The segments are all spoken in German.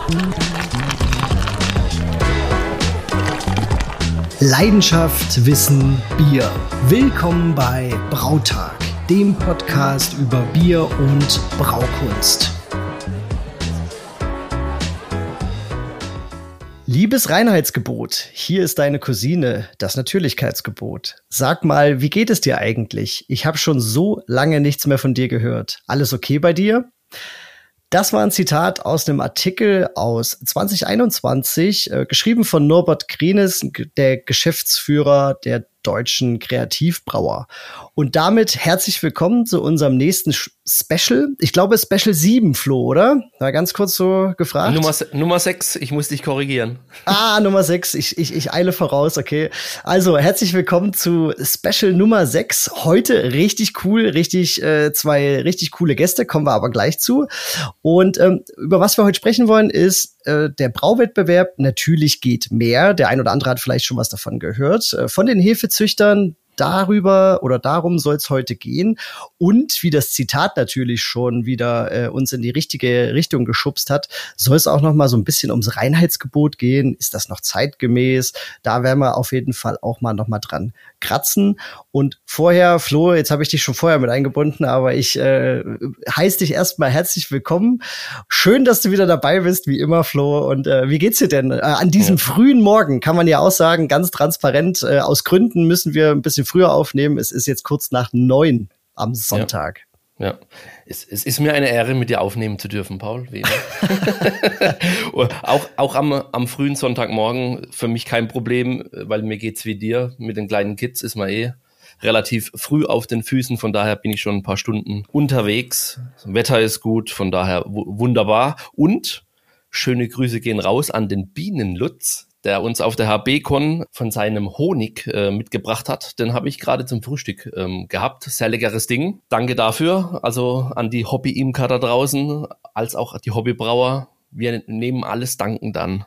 Leidenschaft, Wissen, Bier. Willkommen bei Brautag, dem Podcast über Bier und Braukunst. Liebes Reinheitsgebot, hier ist deine Cousine, das Natürlichkeitsgebot. Sag mal, wie geht es dir eigentlich? Ich habe schon so lange nichts mehr von dir gehört. Alles okay bei dir? Das war ein Zitat aus einem Artikel aus 2021, geschrieben von Norbert Krienes, der Geschäftsführer der Deutschen Kreativbrauer. Und damit herzlich willkommen zu unserem nächsten Special. Ich glaube Special 7, Flo, oder? Mal ganz kurz so gefragt. Nummer 6, ich muss dich korrigieren. Nummer 6, ich eile voraus, okay. Also, herzlich willkommen zu Special Nummer 6. Heute richtig cool, zwei richtig coole Gäste, kommen wir aber gleich zu. Und über was wir heute sprechen wollen, ist der Brauwettbewerb Natürlich geht mehr. Der ein oder andere hat vielleicht schon was davon gehört. Von den Hefezüchtern. Darum soll es heute gehen. Und wie das Zitat natürlich schon wieder uns in die richtige Richtung geschubst hat, soll es auch noch mal so ein bisschen ums Reinheitsgebot gehen. Ist das noch zeitgemäß? Da werden wir auf jeden Fall auch mal noch mal dran kratzen. Und vorher, Flo, jetzt habe ich dich schon vorher mit eingebunden, aber ich heiße dich erstmal herzlich willkommen. Schön, dass du wieder dabei bist, wie immer, Flo. Und wie geht's dir denn? An diesem frühen Morgen kann man ja auch sagen, ganz transparent, aus Gründen müssen wir ein bisschen früher aufnehmen. Es ist jetzt kurz nach 9 am Sonntag. Ja. Es ist mir eine Ehre, mit dir aufnehmen zu dürfen, Paul. auch am frühen Sonntagmorgen für mich kein Problem, weil mir geht's wie dir. Mit den kleinen Kids ist man relativ früh auf den Füßen. Von daher bin ich schon ein paar Stunden unterwegs. Das Wetter ist gut, von daher wunderbar. Und schöne Grüße gehen raus an den Bienenlutz, der uns auf der HB-Con von seinem Honig mitgebracht hat. Den habe ich gerade zum Frühstück gehabt. Sehr leckeres Ding. Danke dafür. Also an die Hobby-Imker da draußen, als auch die Hobbybrauer. Wir nehmen alles dankend an.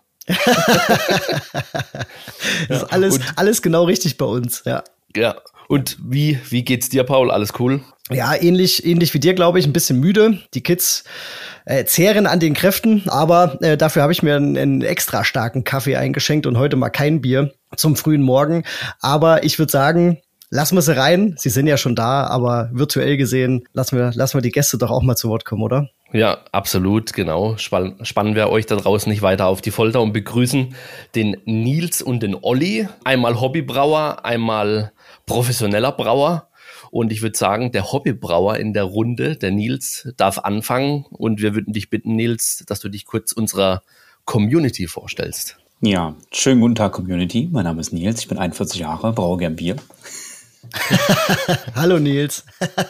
Das ist alles genau richtig bei uns, ja. Ja. Und wie geht's dir, Paul? Alles cool? Ja, ähnlich wie dir, glaube ich, ein bisschen müde. Die Kids zehren an den Kräften, aber dafür habe ich mir einen extra starken Kaffee eingeschenkt und heute mal kein Bier zum frühen Morgen. Aber ich würde sagen, lassen wir sie rein. Sie sind ja schon da, aber virtuell gesehen lassen wir die Gäste doch auch mal zu Wort kommen, oder? Ja, absolut, genau. Spannen wir euch da draußen nicht weiter auf die Folter und begrüßen den Nils und den Olli. Einmal Hobbybrauer, einmal professioneller Brauer. Und ich würde sagen, der Hobbybrauer in der Runde, der Nils, darf anfangen. Und wir würden dich bitten, Nils, dass du dich kurz unserer Community vorstellst. Ja, schönen guten Tag, Community. Mein Name ist Nils, ich bin 41 Jahre, braue gern Bier. Hallo Nils.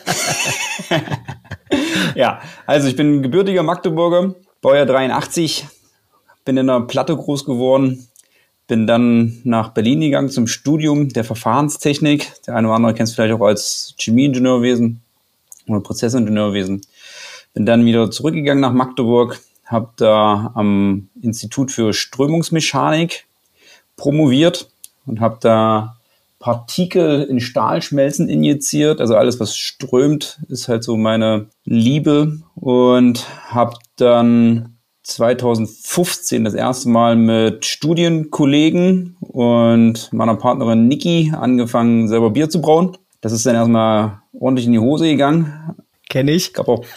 Ja, also ich bin gebürtiger Magdeburger, Baujahr 83, bin in der Platte groß geworden. Bin dann nach Berlin gegangen zum Studium der Verfahrenstechnik. Der eine oder andere kennt es vielleicht auch als Chemieingenieurwesen oder Prozessingenieurwesen. Bin dann wieder zurückgegangen nach Magdeburg, habe da am Institut für Strömungsmechanik promoviert und habe da Partikel in Stahlschmelzen injiziert. Also alles, was strömt, ist halt so meine Liebe. Und habe dann 2015 das erste Mal mit Studienkollegen und meiner Partnerin Niki angefangen, selber Bier zu brauen. Das ist dann erstmal ordentlich in die Hose gegangen. Kenn ich. Gab auch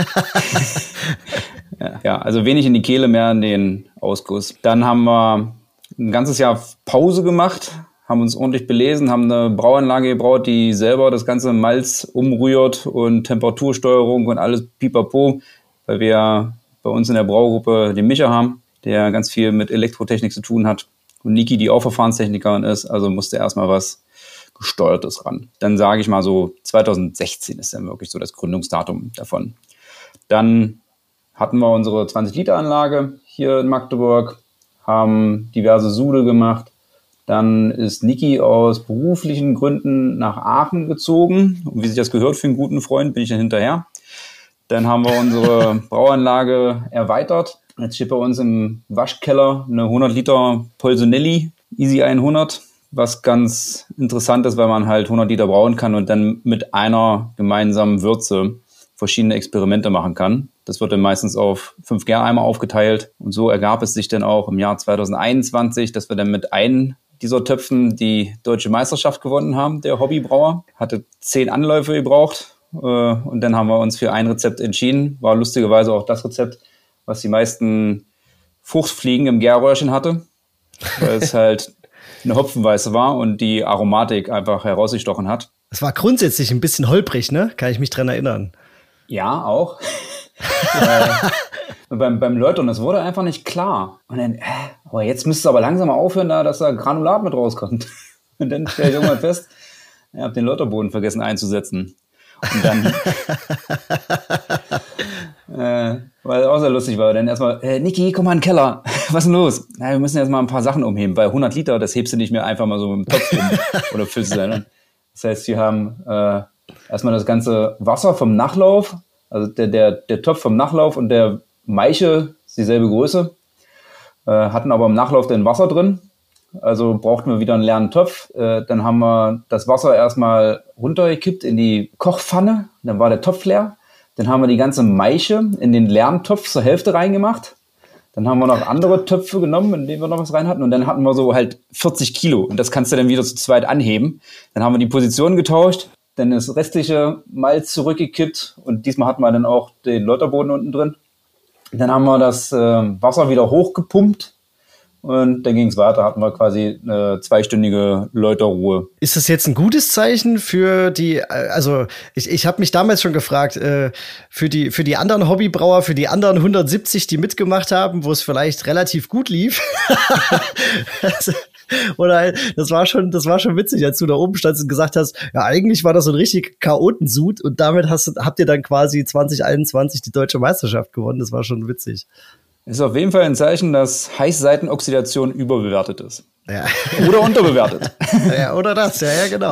ja, also wenig in die Kehle, mehr in den Ausguss. Dann haben wir ein ganzes Jahr Pause gemacht, haben uns ordentlich belesen, haben eine Brauanlage gebraut, die selber das ganze Malz umrührt und Temperatursteuerung und alles pipapo, weil wir bei uns in der Braugruppe den Micha haben, der ganz viel mit Elektrotechnik zu tun hat. Und Niki, die auch Verfahrenstechnikerin ist, also musste erstmal was Gesteuertes ran. Dann sage ich mal so, 2016 ist dann wirklich so das Gründungsdatum davon. Dann hatten wir unsere 20-Liter-Anlage hier in Magdeburg, haben diverse Sude gemacht. Dann ist Niki aus beruflichen Gründen nach Aachen gezogen. Und wie sich das gehört für einen guten Freund, bin ich dann hinterher. Dann haben wir unsere Brauanlage erweitert. Jetzt steht bei uns im Waschkeller eine 100 Liter Polsonelli Easy 100, was ganz interessant ist, weil man halt 100 Liter brauen kann und dann mit einer gemeinsamen Würze verschiedene Experimente machen kann. Das wird dann meistens auf 5 Gäreimer aufgeteilt. Und so ergab es sich dann auch im Jahr 2021, dass wir dann mit einem dieser Töpfen die deutsche Meisterschaft gewonnen haben, der Hobbybrauer. Hatte 10 Anläufe gebraucht. Und dann haben wir uns für ein Rezept entschieden. War lustigerweise auch das Rezept, was die meisten Fruchtfliegen im Gärröhrchen hatte. Weil es halt eine Hopfenweiße war und die Aromatik einfach herausgestochen hat. Es war grundsätzlich ein bisschen holprig, ne? Kann ich mich dran erinnern. Ja, auch. beim Läutern, das wurde einfach nicht klar. Und dann, aber jetzt müsste es aber langsam mal aufhören, dass da Granulat mit rauskommt. Und dann stelle ich irgendwann fest, ich habe den Läuterboden vergessen einzusetzen. Und dann, weil es auch sehr lustig war, dann erstmal, Niki, komm mal in den Keller. Was ist denn los? Na, wir müssen jetzt mal ein paar Sachen umheben, weil 100 Liter, das hebst du nicht mehr einfach mal so im Topf um oder füllst du sein. Das heißt, wir haben erstmal das ganze Wasser vom Nachlauf, also der Topf vom Nachlauf und der Maische ist dieselbe Größe, hatten aber im Nachlauf dann Wasser drin. Also brauchten wir wieder einen leeren Topf. Dann haben wir das Wasser erstmal runtergekippt in die Kochpfanne. Dann war der Topf leer. Dann haben wir die ganze Maische in den leeren Topf zur Hälfte reingemacht. Dann haben wir noch andere Töpfe genommen, in denen wir noch was rein hatten. Und dann hatten wir so halt 40 Kilo. Und das kannst du dann wieder zu zweit anheben. Dann haben wir die Position getauscht. Dann das restliche Malz zurückgekippt. Und diesmal hatten wir dann auch den Läuterboden unten drin. Dann haben wir das Wasser wieder hochgepumpt. Und dann ging es weiter, hatten wir quasi eine 2-stündige Läuterruhe. Ist das jetzt ein gutes Zeichen für die, also ich habe mich damals schon gefragt, für die anderen Hobbybrauer, für die anderen 170, die mitgemacht haben, wo es vielleicht relativ gut lief. Oder das war schon witzig, als du da oben standst und gesagt hast, ja, eigentlich war das so ein richtig Chaotensud und damit habt ihr dann quasi 2021 die deutsche Meisterschaft gewonnen. Das war schon witzig. Ist auf jeden Fall ein Zeichen, dass Heißseitenoxidation überbewertet ist. Ja. Oder unterbewertet. Ja, oder das, ja, genau.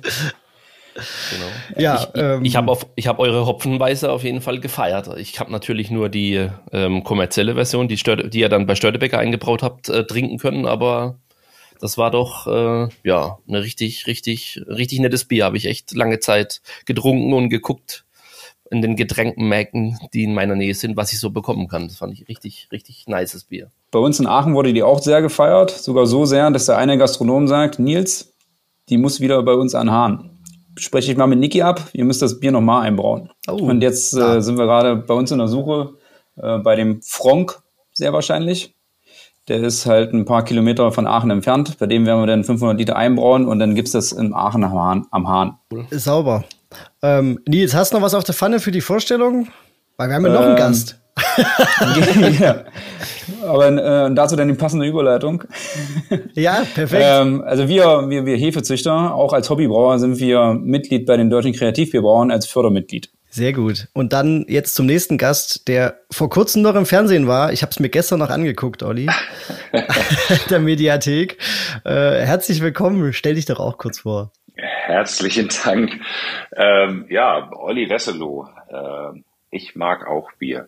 Genau. Ja, ich hab eure Hopfenweiße auf jeden Fall gefeiert. Ich habe natürlich nur die kommerzielle Version, die ihr dann bei Störtebeker eingebraut habt, trinken können, aber das war doch eine richtig nettes Bier. Habe ich echt lange Zeit getrunken und geguckt in den Getränkenmärkten, die in meiner Nähe sind, was ich so bekommen kann. Das fand ich richtig nices Bier. Bei uns in Aachen wurde die auch sehr gefeiert, sogar so sehr, dass der eine Gastronom sagt, Nils, die muss wieder bei uns an Hahn. Spreche ich mal mit Niki ab, ihr müsst das Bier nochmal einbrauen. Oh. Und jetzt sind wir gerade bei uns in der Suche bei dem Fronk, sehr wahrscheinlich. Der ist halt ein paar Kilometer von Aachen entfernt. Bei dem werden wir dann 500 Liter einbrauen und dann gibt's das in Aachen am Hahn. Sauber. Nils, hast du noch was auf der Pfanne für die Vorstellung? Weil wir haben ja noch einen Gast. Ja. Aber dazu dann die passende Überleitung. Ja, perfekt. Also wir Hefezüchter, auch als Hobbybrauer, sind wir Mitglied bei den Deutschen Kreativbierbrauern als Fördermitglied. Sehr gut. Und dann jetzt zum nächsten Gast, der vor kurzem noch im Fernsehen war. Ich habe es mir gestern noch angeguckt, Olli. Der Mediathek. Herzlich willkommen. Stell dich doch auch kurz vor. Herzlichen Dank. Olli Wesselow. Ich mag auch Bier.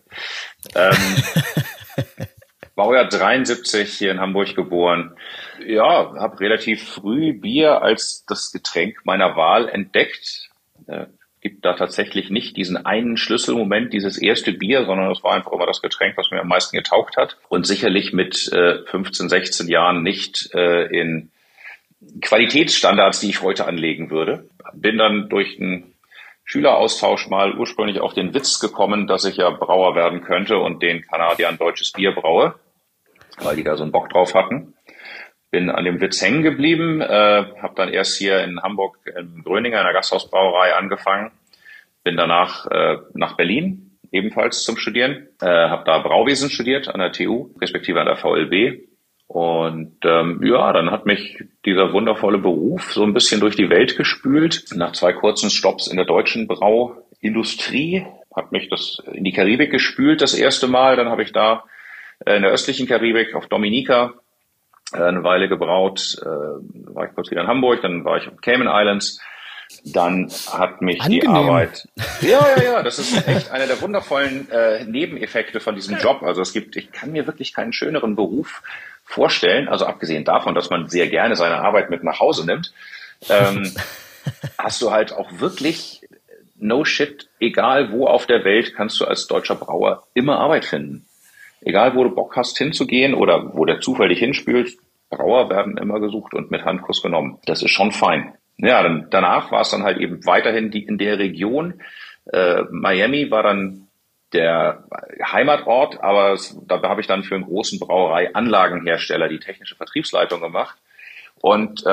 Baujahr 73, hier in Hamburg geboren. Ja, habe relativ früh Bier als das Getränk meiner Wahl entdeckt. Gibt da tatsächlich nicht diesen einen Schlüsselmoment, dieses erste Bier, sondern es war einfach immer das Getränk, was mir am meisten getaugt hat. Und sicherlich mit 15, 16 Jahren nicht in Qualitätsstandards, die ich heute anlegen würde. Bin dann durch einen Schüleraustausch mal ursprünglich auf den Witz gekommen, dass ich ja Brauer werden könnte und den Kanadiern deutsches Bier braue, weil die da so einen Bock drauf hatten. Bin an dem Witz hängen geblieben, habe dann erst hier in Hamburg in Gröninger in der Gasthausbrauerei angefangen, bin danach nach Berlin, ebenfalls zum Studieren, habe da Brauwesen studiert an der TU, respektive an der VLB. Und dann hat mich dieser wundervolle Beruf so ein bisschen durch die Welt gespült. Nach 2 kurzen Stopps in der deutschen Brauindustrie hat mich das in die Karibik gespült das erste Mal. Dann habe ich da in der östlichen Karibik auf Dominica eine Weile gebraut. War ich kurz wieder in Hamburg, dann war ich auf Cayman Islands. Dann hat mich die Arbeit... Ja, das ist echt einer der wundervollen Nebeneffekte von diesem Job. Also ich kann mir wirklich keinen schöneren Beruf vorstellen, also abgesehen davon, dass man sehr gerne seine Arbeit mit nach Hause nimmt, hast du halt auch wirklich no shit, egal wo auf der Welt kannst du als deutscher Brauer immer Arbeit finden. Egal wo du Bock hast hinzugehen oder wo der Zufall dich hinspült, Brauer werden immer gesucht und mit Handkuss genommen. Das ist schon fein. Ja, dann, danach war es dann halt eben weiterhin in der Region. Miami war dann der Heimatort, aber da habe ich dann für einen großen Brauerei-Anlagenhersteller die technische Vertriebsleitung gemacht. Und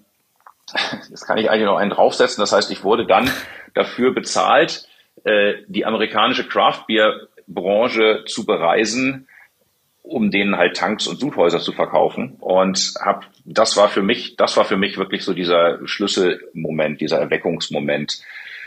das kann ich eigentlich noch einen draufsetzen. Das heißt, ich wurde dann dafür bezahlt, die amerikanische Craft-Bier-Branche zu bereisen, um denen halt Tanks und Sudhäuser zu verkaufen. Und das war für mich wirklich so dieser Schlüsselmoment, dieser Erweckungsmoment,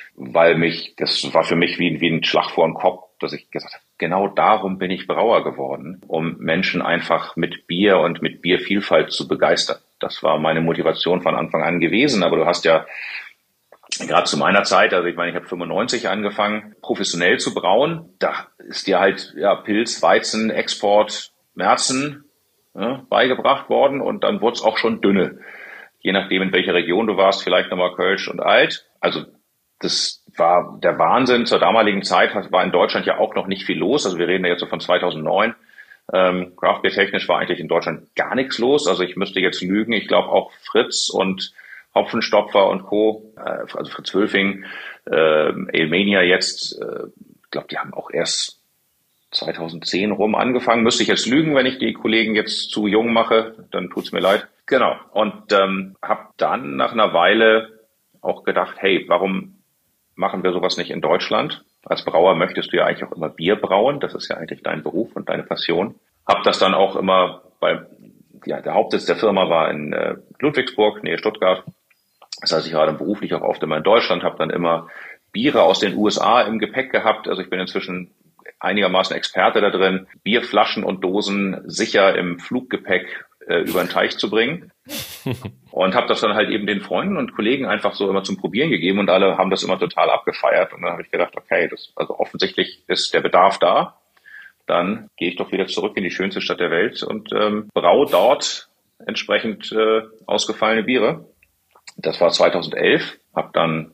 das war für mich wie ein Schlag vor den Kopf, dass ich gesagt habe, genau darum bin ich Brauer geworden, um Menschen einfach mit Bier und mit Biervielfalt zu begeistern. Das war meine Motivation von Anfang an gewesen. Aber du hast ja gerade zu meiner Zeit, also ich meine, ich habe 95 angefangen, professionell zu brauen. Da ist dir halt Pilz, Weizen, Export, Märzen beigebracht worden und dann wurde es auch schon dünne. Je nachdem, in welcher Region du warst, vielleicht nochmal Kölsch und Alt. Also das war der Wahnsinn. Zur damaligen Zeit war in Deutschland ja auch noch nicht viel los. Also wir reden ja jetzt so von 2009. Craftbeer-technisch war eigentlich in Deutschland gar nichts los. Also ich müsste jetzt lügen. Ich glaube auch Fritz und Hopfenstopfer und Co., also Fritz Wölfing, Alemania jetzt, ich glaube, die haben auch erst 2010 rum angefangen. Müsste ich jetzt lügen, wenn ich die Kollegen jetzt zu jung mache, dann tut's mir leid. Genau. Und habe dann nach einer Weile auch gedacht, hey, warum machen wir sowas nicht in Deutschland? Als Brauer möchtest du ja eigentlich auch immer Bier brauen. Das ist ja eigentlich dein Beruf und deine Passion. Hab das dann auch immer der Hauptsitz der Firma war in Ludwigsburg, Nähe Stuttgart. Das heißt, ich war dann beruflich auch oft immer in Deutschland, habe dann immer Biere aus den USA im Gepäck gehabt. Also ich bin inzwischen einigermaßen Experte da drin, Bierflaschen und Dosen sicher im Fluggepäck über den Teich zu bringen. Und habe das dann halt eben den Freunden und Kollegen einfach so immer zum Probieren gegeben und alle haben das immer total abgefeiert. Und dann habe ich gedacht, okay, also offensichtlich ist der Bedarf da. Dann gehe ich doch wieder zurück in die schönste Stadt der Welt und braue dort entsprechend ausgefallene Biere. Das war 2011, habe dann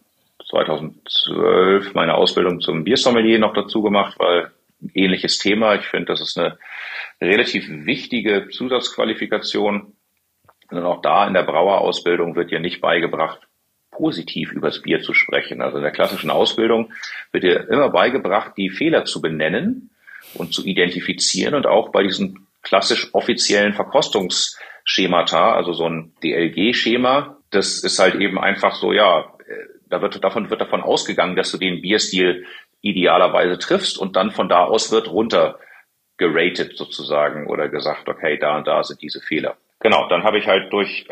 2012 meine Ausbildung zum Biersommelier noch dazu gemacht, weil ähnliches Thema. Ich finde, das ist eine relativ wichtige Zusatzqualifikation. Und auch da in der Brauerausbildung wird dir nicht beigebracht, positiv übers Bier zu sprechen. Also in der klassischen Ausbildung wird dir immer beigebracht, die Fehler zu benennen und zu identifizieren und auch bei diesen klassisch offiziellen Verkostungsschemata, also so ein DLG-Schema, das ist halt eben einfach so, davon wird davon ausgegangen, dass du den Bierstil idealerweise triffst und dann von da aus wird runter geratet sozusagen oder gesagt, okay, da und da sind diese Fehler. Genau, dann habe ich halt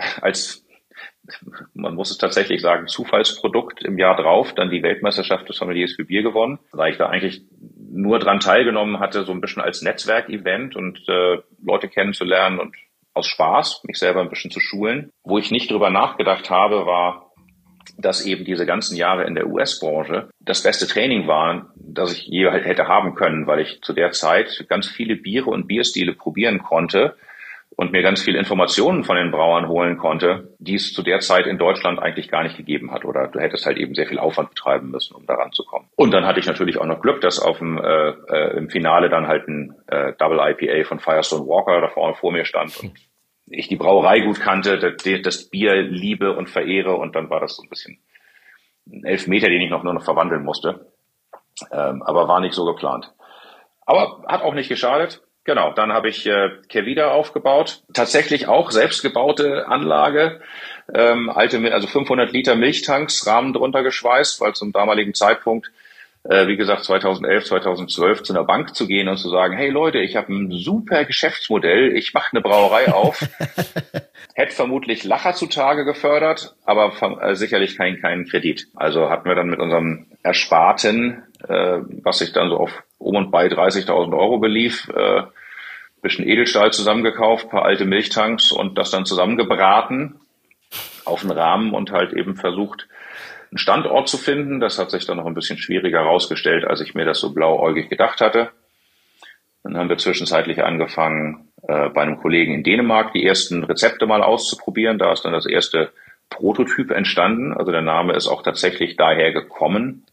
man muss es tatsächlich sagen, Zufallsprodukt im Jahr drauf, dann die Weltmeisterschaft des Sommeliers für Bier gewonnen, weil ich da eigentlich nur dran teilgenommen hatte, so ein bisschen als Netzwerkevent und Leute kennenzulernen und aus Spaß, mich selber ein bisschen zu schulen. Wo ich nicht drüber nachgedacht habe, war, dass eben diese ganzen Jahre in der US-Branche das beste Training waren, das ich je hätte haben können, weil ich zu der Zeit ganz viele Biere und Bierstile probieren konnte und mir ganz viele Informationen von den Brauern holen konnte, die es zu der Zeit in Deutschland eigentlich gar nicht gegeben hat. Oder du hättest halt eben sehr viel Aufwand betreiben müssen, um daran zu kommen. Und dann hatte ich natürlich auch noch Glück, dass im Finale dann halt ein Double IPA von Firestone Walker da vorne vor mir stand und ich die Brauerei gut kannte, das Bier liebe und verehre. Und dann war das so ein bisschen ein Elfmeter, den ich nur noch verwandeln musste. Aber war nicht so geplant. Aber hat auch nicht geschadet. Genau, dann habe ich Kervida aufgebaut. Tatsächlich auch selbstgebaute Anlage. Also 500 Liter Milchtanks, Rahmen drunter geschweißt, weil zum damaligen Zeitpunkt, wie gesagt 2011, 2012 zu einer Bank zu gehen und zu sagen, hey Leute, ich habe ein super Geschäftsmodell, ich mache eine Brauerei auf. Hätte vermutlich Lacher zutage gefördert, aber sicherlich keinen Kredit. Also hatten wir dann mit unserem Ersparten, was sich dann so auf und bei 30.000 Euro belief, bisschen Edelstahl zusammengekauft, paar alte Milchtanks und das dann zusammengebraten auf einen Rahmen und halt eben versucht, einen Standort zu finden. Das hat sich dann noch ein bisschen schwieriger herausgestellt, als ich mir das so blauäugig gedacht hatte. Dann haben wir zwischenzeitlich angefangen, bei einem Kollegen in Dänemark die ersten Rezepte mal auszuprobieren. Da ist dann das erste Prototyp entstanden. Also der Name ist auch tatsächlich daher gekommen,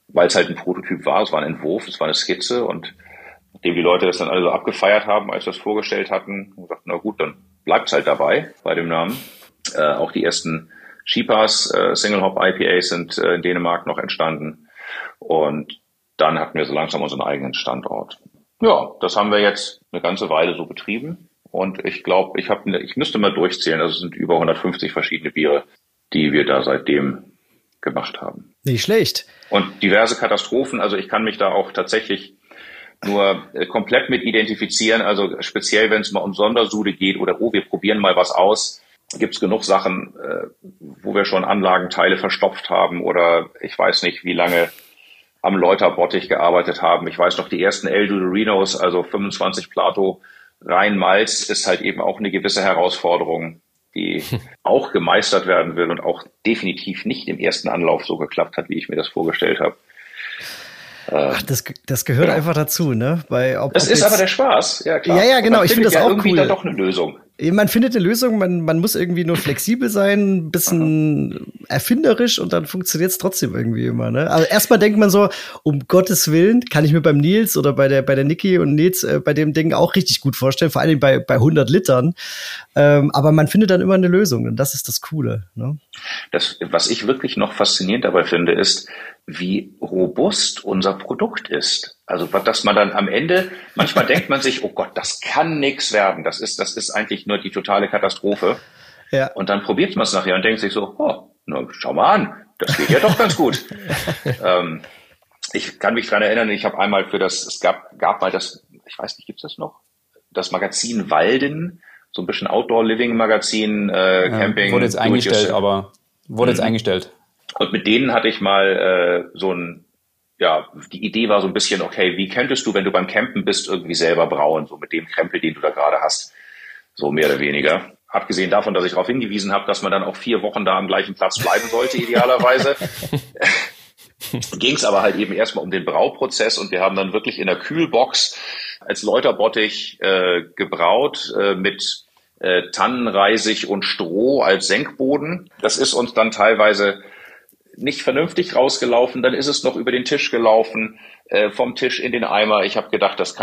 weil es halt ein Prototyp war, es war ein Entwurf, es war eine Skizze und nachdem die Leute das dann alle so abgefeiert haben, als wir es vorgestellt hatten, und gesagt, na gut, dann bleibt es halt dabei bei dem Namen. Auch die ersten Shipas Single Hop IPAs sind in Dänemark noch entstanden und dann hatten wir so langsam unseren eigenen Standort. Ja, das haben wir jetzt eine ganze Weile so betrieben und ich glaube, ich müsste mal durchzählen, also es sind über 150 verschiedene Biere, die wir da seitdem gemacht haben. Nicht schlecht. Und diverse Katastrophen, also ich kann mich da auch tatsächlich nur komplett mit identifizieren, also speziell wenn es mal um Sondersude geht oder wir probieren mal was aus, gibt es genug Sachen, wo wir schon Anlagenteile verstopft haben oder ich weiß nicht, wie lange am Läuterbottich gearbeitet haben. Ich weiß noch, die ersten El Dudorinos, also 25 Plato rein Malz, ist halt eben auch eine gewisse Herausforderung, die auch gemeistert werden will und auch definitiv nicht im ersten Anlauf so geklappt hat, wie ich mir das vorgestellt habe. Ach, das gehört einfach dazu, ne? Das ist aber der Spaß, ja klar. Ja, genau, ich finde das auch irgendwie cool. Dann doch eine Lösung. Man findet eine Lösung, man muss irgendwie nur flexibel sein, ein bisschen erfinderisch und dann funktioniert es trotzdem irgendwie immer, ne? Also erstmal denkt man so, um Gottes Willen, kann ich mir beim Nils oder bei der Niki und Nils bei dem Ding auch richtig gut vorstellen, vor allem bei 100 Litern. Aber man findet dann immer eine Lösung und das ist das Coole, ne? Das, was ich wirklich noch faszinierend dabei finde, ist, wie robust unser Produkt ist. Also, dass man dann am Ende, manchmal denkt man sich, oh Gott, das kann nix werden. Das ist eigentlich nur die totale Katastrophe. Ja. Und dann probiert man es nachher und denkt sich so, oh, na, schau mal an, das geht ja doch ganz gut. Ich kann mich dran erinnern, ich habe einmal es gab mal das, ich weiß nicht, gibt's das noch? Das Magazin Walden, so ein bisschen Outdoor-Living-Magazin, Camping. Wurde jetzt eingestellt, eingestellt. Und mit denen hatte ich mal die Idee war so ein bisschen, okay, wie könntest du, wenn du beim Campen bist, irgendwie selber brauen, so mit dem Krempel, den du da gerade hast, so mehr oder weniger. Abgesehen davon, dass ich darauf hingewiesen habe, dass man dann auch 4 Wochen da am gleichen Platz bleiben sollte, idealerweise. Ging es aber halt eben erstmal um den Brauprozess und wir haben dann wirklich in der Kühlbox als Läuterbottich gebraut mit Tannenreisig und Stroh als Senkboden. Das ist uns dann teilweise nicht vernünftig rausgelaufen, dann ist es noch über den Tisch gelaufen, vom Tisch in den Eimer. Ich habe gedacht, das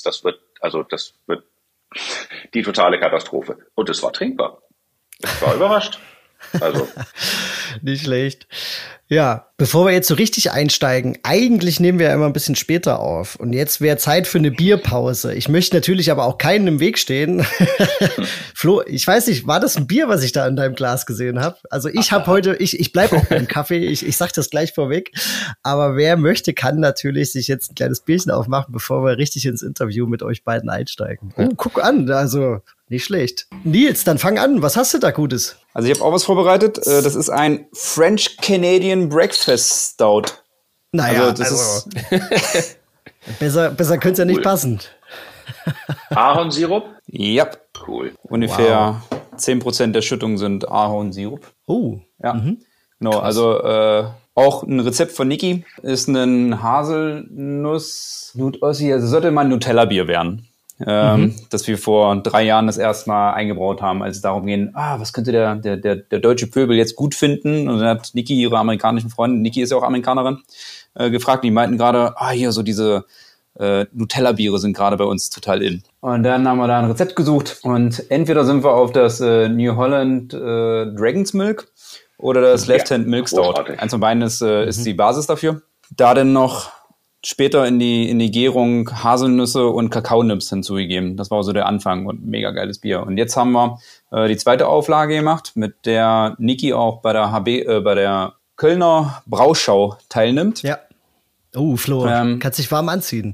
wird die totale Katastrophe. Und es war trinkbar. Ich war überrascht. Also. Nicht schlecht. Ja, bevor wir jetzt so richtig einsteigen, eigentlich nehmen wir ja immer ein bisschen später auf. Und jetzt wäre Zeit für eine Bierpause. Ich möchte natürlich aber auch keinen im Weg stehen. Flo, ich weiß nicht, war das ein Bier, was ich da in deinem Glas gesehen habe? Also ich habe heute, ich bleibe auch beim Kaffee, ich sag das gleich vorweg. Aber wer möchte, kann natürlich sich jetzt ein kleines Bierchen aufmachen, bevor wir richtig ins Interview mit euch beiden einsteigen. Oh, guck an, also nicht schlecht. Nils, dann fang an. Was hast du da Gutes? Also ich habe auch was vorbereitet. Das ist ein French Canadian Breakfast Stout. Naja, also das ist besser könnte es ja nicht passen. Ahornsirup? Ja. Cool. Ungefähr 10% der Schüttung sind Ahornsirup. Oh. Ja. Genau, krass. Also auch ein Rezept von Niki ist ein Haselnuss, also sollte mal ein Nutella-Bier werden. Dass wir vor 3 Jahren das erste Mal eingebraut haben, als es darum ging, was könnte der deutsche Pöbel jetzt gut finden? Und dann hat Niki, ihre amerikanischen Freundin, Niki ist ja auch Amerikanerin, gefragt, die meinten gerade, hier so diese Nutella-Biere sind gerade bei uns total in. Und dann haben wir da ein Rezept gesucht und entweder sind wir auf das New Holland Dragon's Milk oder das Left-Hand Milk Stout. Eins von beiden ist die Basis dafür. Da dann noch später in die Gärung Haselnüsse und Kakaonips hinzugegeben. Das war so der Anfang und mega geiles Bier. Und jetzt haben wir die zweite Auflage gemacht, mit der Niki auch bei der Kölner Brauschau teilnimmt. Ja. Oh, Flo, kannst dich warm anziehen.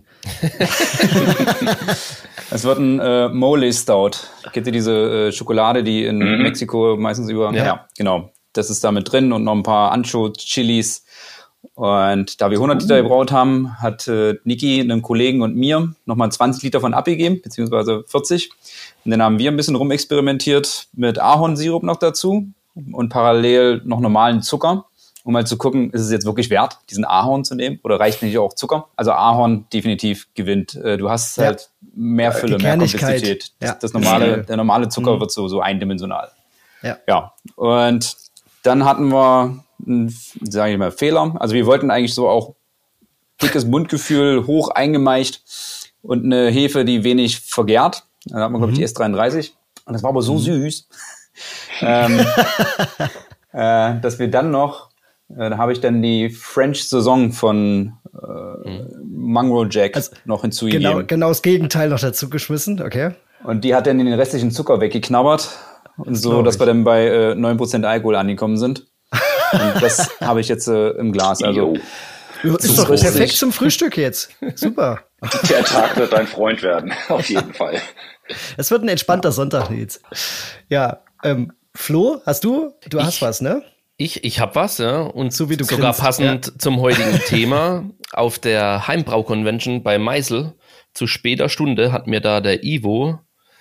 Es wird ein Mole Stout. Kennt ihr diese Schokolade, die in Mexiko meistens Ja, genau. Das ist da mit drin und noch ein paar Ancho-Chilis. Und da wir 100 Liter gebraut haben, hat Niki, einem Kollegen und mir nochmal 20 Liter von abgegeben, beziehungsweise 40. Und dann haben wir ein bisschen rumexperimentiert mit Ahornsirup noch dazu und parallel noch normalen Zucker, um mal zu gucken, ist es jetzt wirklich wert, diesen Ahorn zu nehmen oder reicht nicht auch Zucker? Also Ahorn definitiv gewinnt. Du hast halt mehr Fülle, mehr Komplexität. Der normale Zucker wird so eindimensional. Ja. Und dann hatten wir sage ich mal, Fehler. Also wir wollten eigentlich so auch dickes Mundgefühl, hoch eingemeicht und eine Hefe, die wenig vergärt. Dann hat man, glaube ich, die S33. Und das war aber so süß, dass wir dann noch, da habe ich dann die French Saison von Mongrel Jack noch hinzugegeben. Genau das Gegenteil noch dazu geschmissen, okay. Und die hat dann den restlichen Zucker weggeknabbert. Und so, dass wir dann bei 9% Alkohol angekommen sind. Und das habe ich jetzt im Glas. Also ist doch perfekt zum Frühstück jetzt. Super. Der Tag wird dein Freund werden, auf jeden Fall. Es wird ein entspannter Sonntag, Nils. Ja, Flo, du hast was, ne? Ich habe was, ja. Und so wie du sogar grinst, passend zum heutigen Thema. Auf der Heimbrau-Convention bei Meisel zu später Stunde hat mir da der Ivo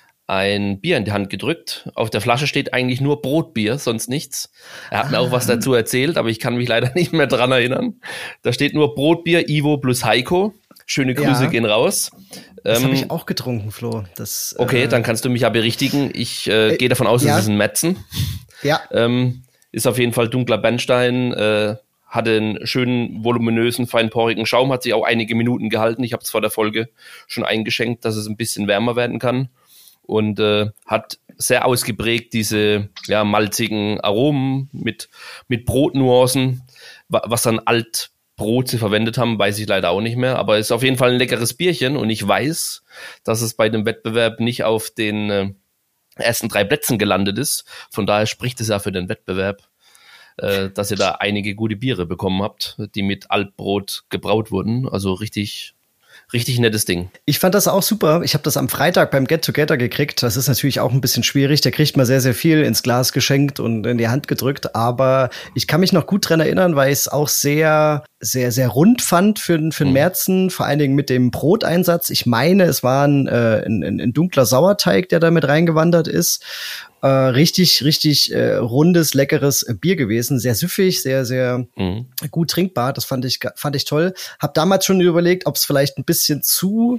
ein Bier in die Hand gedrückt. Auf der Flasche steht eigentlich nur Brotbier, sonst nichts. Er hat mir auch was dazu erzählt, aber ich kann mich leider nicht mehr dran erinnern. Da steht nur Brotbier, Ivo plus Heiko. Schöne Grüße gehen raus. Das habe ich auch getrunken, Flo. Okay, dann kannst du mich ja berichtigen. Ich gehe davon aus, es ist ein Metzen. Ja. Ist auf jeden Fall dunkler Bernstein, hatte einen schönen, voluminösen, feinporigen Schaum, hat sich auch einige Minuten gehalten. Ich habe es vor der Folge schon eingeschenkt, dass es ein bisschen wärmer werden kann. Und hat sehr ausgeprägt diese malzigen Aromen mit Brotnuancen. Was dann Altbrot sie verwendet haben, weiß ich leider auch nicht mehr. Aber ist auf jeden Fall ein leckeres Bierchen. Und ich weiß, dass es bei dem Wettbewerb nicht auf den ersten 3 Plätzen gelandet ist. Von daher spricht es ja für den Wettbewerb, dass ihr da einige gute Biere bekommen habt, die mit Altbrot gebraut wurden. Also richtig nettes Ding. Ich fand das auch super. Ich habe das am Freitag beim Get Together gekriegt. Das ist natürlich auch ein bisschen schwierig. Da kriegt man sehr, sehr viel ins Glas geschenkt und in die Hand gedrückt. Aber ich kann mich noch gut dran erinnern, weil ich es auch sehr, sehr, sehr rund fand für den Märzen. Vor allen Dingen mit dem Broteinsatz. Ich meine, es war ein dunkler Sauerteig, der da mit reingewandert ist. Richtig rundes, leckeres Bier gewesen. Sehr süffig, sehr, sehr gut trinkbar. Das fand ich toll. Hab damals schon überlegt, ob es vielleicht ein bisschen zu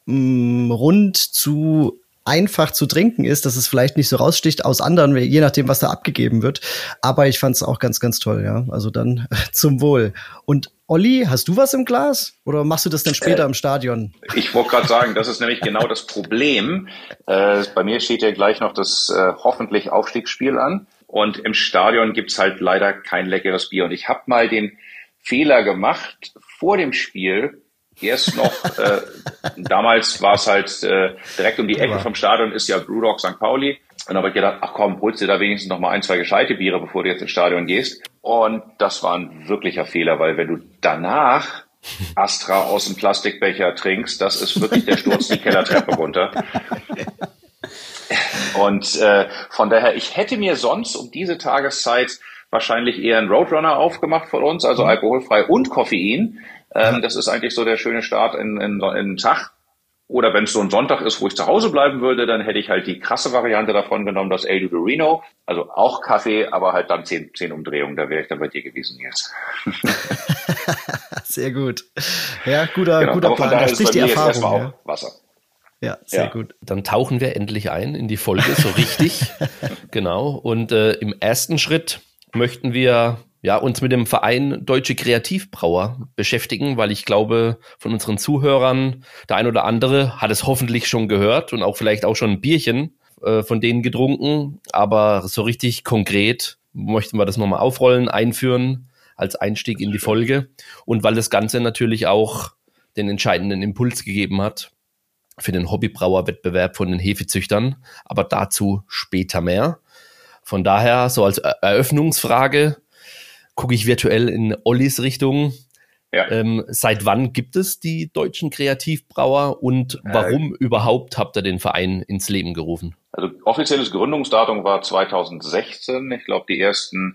rund, zu einfach zu trinken ist, dass es vielleicht nicht so raussticht aus anderen, je nachdem, was da abgegeben wird. Aber ich fand es auch ganz, ganz toll, ja. Also dann zum Wohl. Und Olli, hast du was im Glas? Oder machst du das dann später im Stadion? Ich wollte gerade sagen, das ist nämlich genau das Problem. Bei mir steht ja gleich noch das hoffentlich Aufstiegsspiel an. Und im Stadion gibt's halt leider kein leckeres Bier. Und ich habe mal den Fehler gemacht, vor dem Spiel erst noch, damals war es halt direkt um die Ecke vom Stadion, ist ja Brewdog St. Pauli. Und dann habe ich gedacht, ach komm, holst dir da wenigstens noch mal 1, 2 gescheite Biere, bevor du jetzt ins Stadion gehst. Und das war ein wirklicher Fehler, weil wenn du danach Astra aus dem Plastikbecher trinkst, das ist wirklich der Sturz die Kellertreppe runter. Und von daher, ich hätte mir sonst um diese Tageszeit wahrscheinlich eher einen Roadrunner aufgemacht von uns, also alkoholfrei und Koffein. Das ist eigentlich so der schöne Start in den Tag. Oder wenn es so ein Sonntag ist, wo ich zu Hause bleiben würde, dann hätte ich halt die krasse Variante davon genommen, das El Dorino. Also auch Kaffee, aber halt dann 10 Umdrehungen. Da wäre ich dann bei dir gewesen jetzt. Sehr gut. Ja, guter Plan. Da spricht die Erfahrung. Auch Wasser. Ja, sehr gut. Dann tauchen wir endlich ein in die Folge, so richtig. Genau. Und im ersten Schritt möchten wir uns mit dem Verein Deutsche Kreativbrauer beschäftigen, weil ich glaube, von unseren Zuhörern, der ein oder andere hat es hoffentlich schon gehört und auch vielleicht auch schon ein Bierchen von denen getrunken. Aber so richtig konkret möchten wir das nochmal aufrollen, einführen als Einstieg in die Folge. Und weil das Ganze natürlich auch den entscheidenden Impuls gegeben hat für den Hobbybrauerwettbewerb von den Hefezüchtern. Aber dazu später mehr. Von daher, so als Eröffnungsfrage, gucke ich virtuell in Ollis Richtung. Ja. Seit wann gibt es die deutschen Kreativbrauer und warum überhaupt habt ihr den Verein ins Leben gerufen? Also offizielles Gründungsdatum war 2016. Ich glaube, die ersten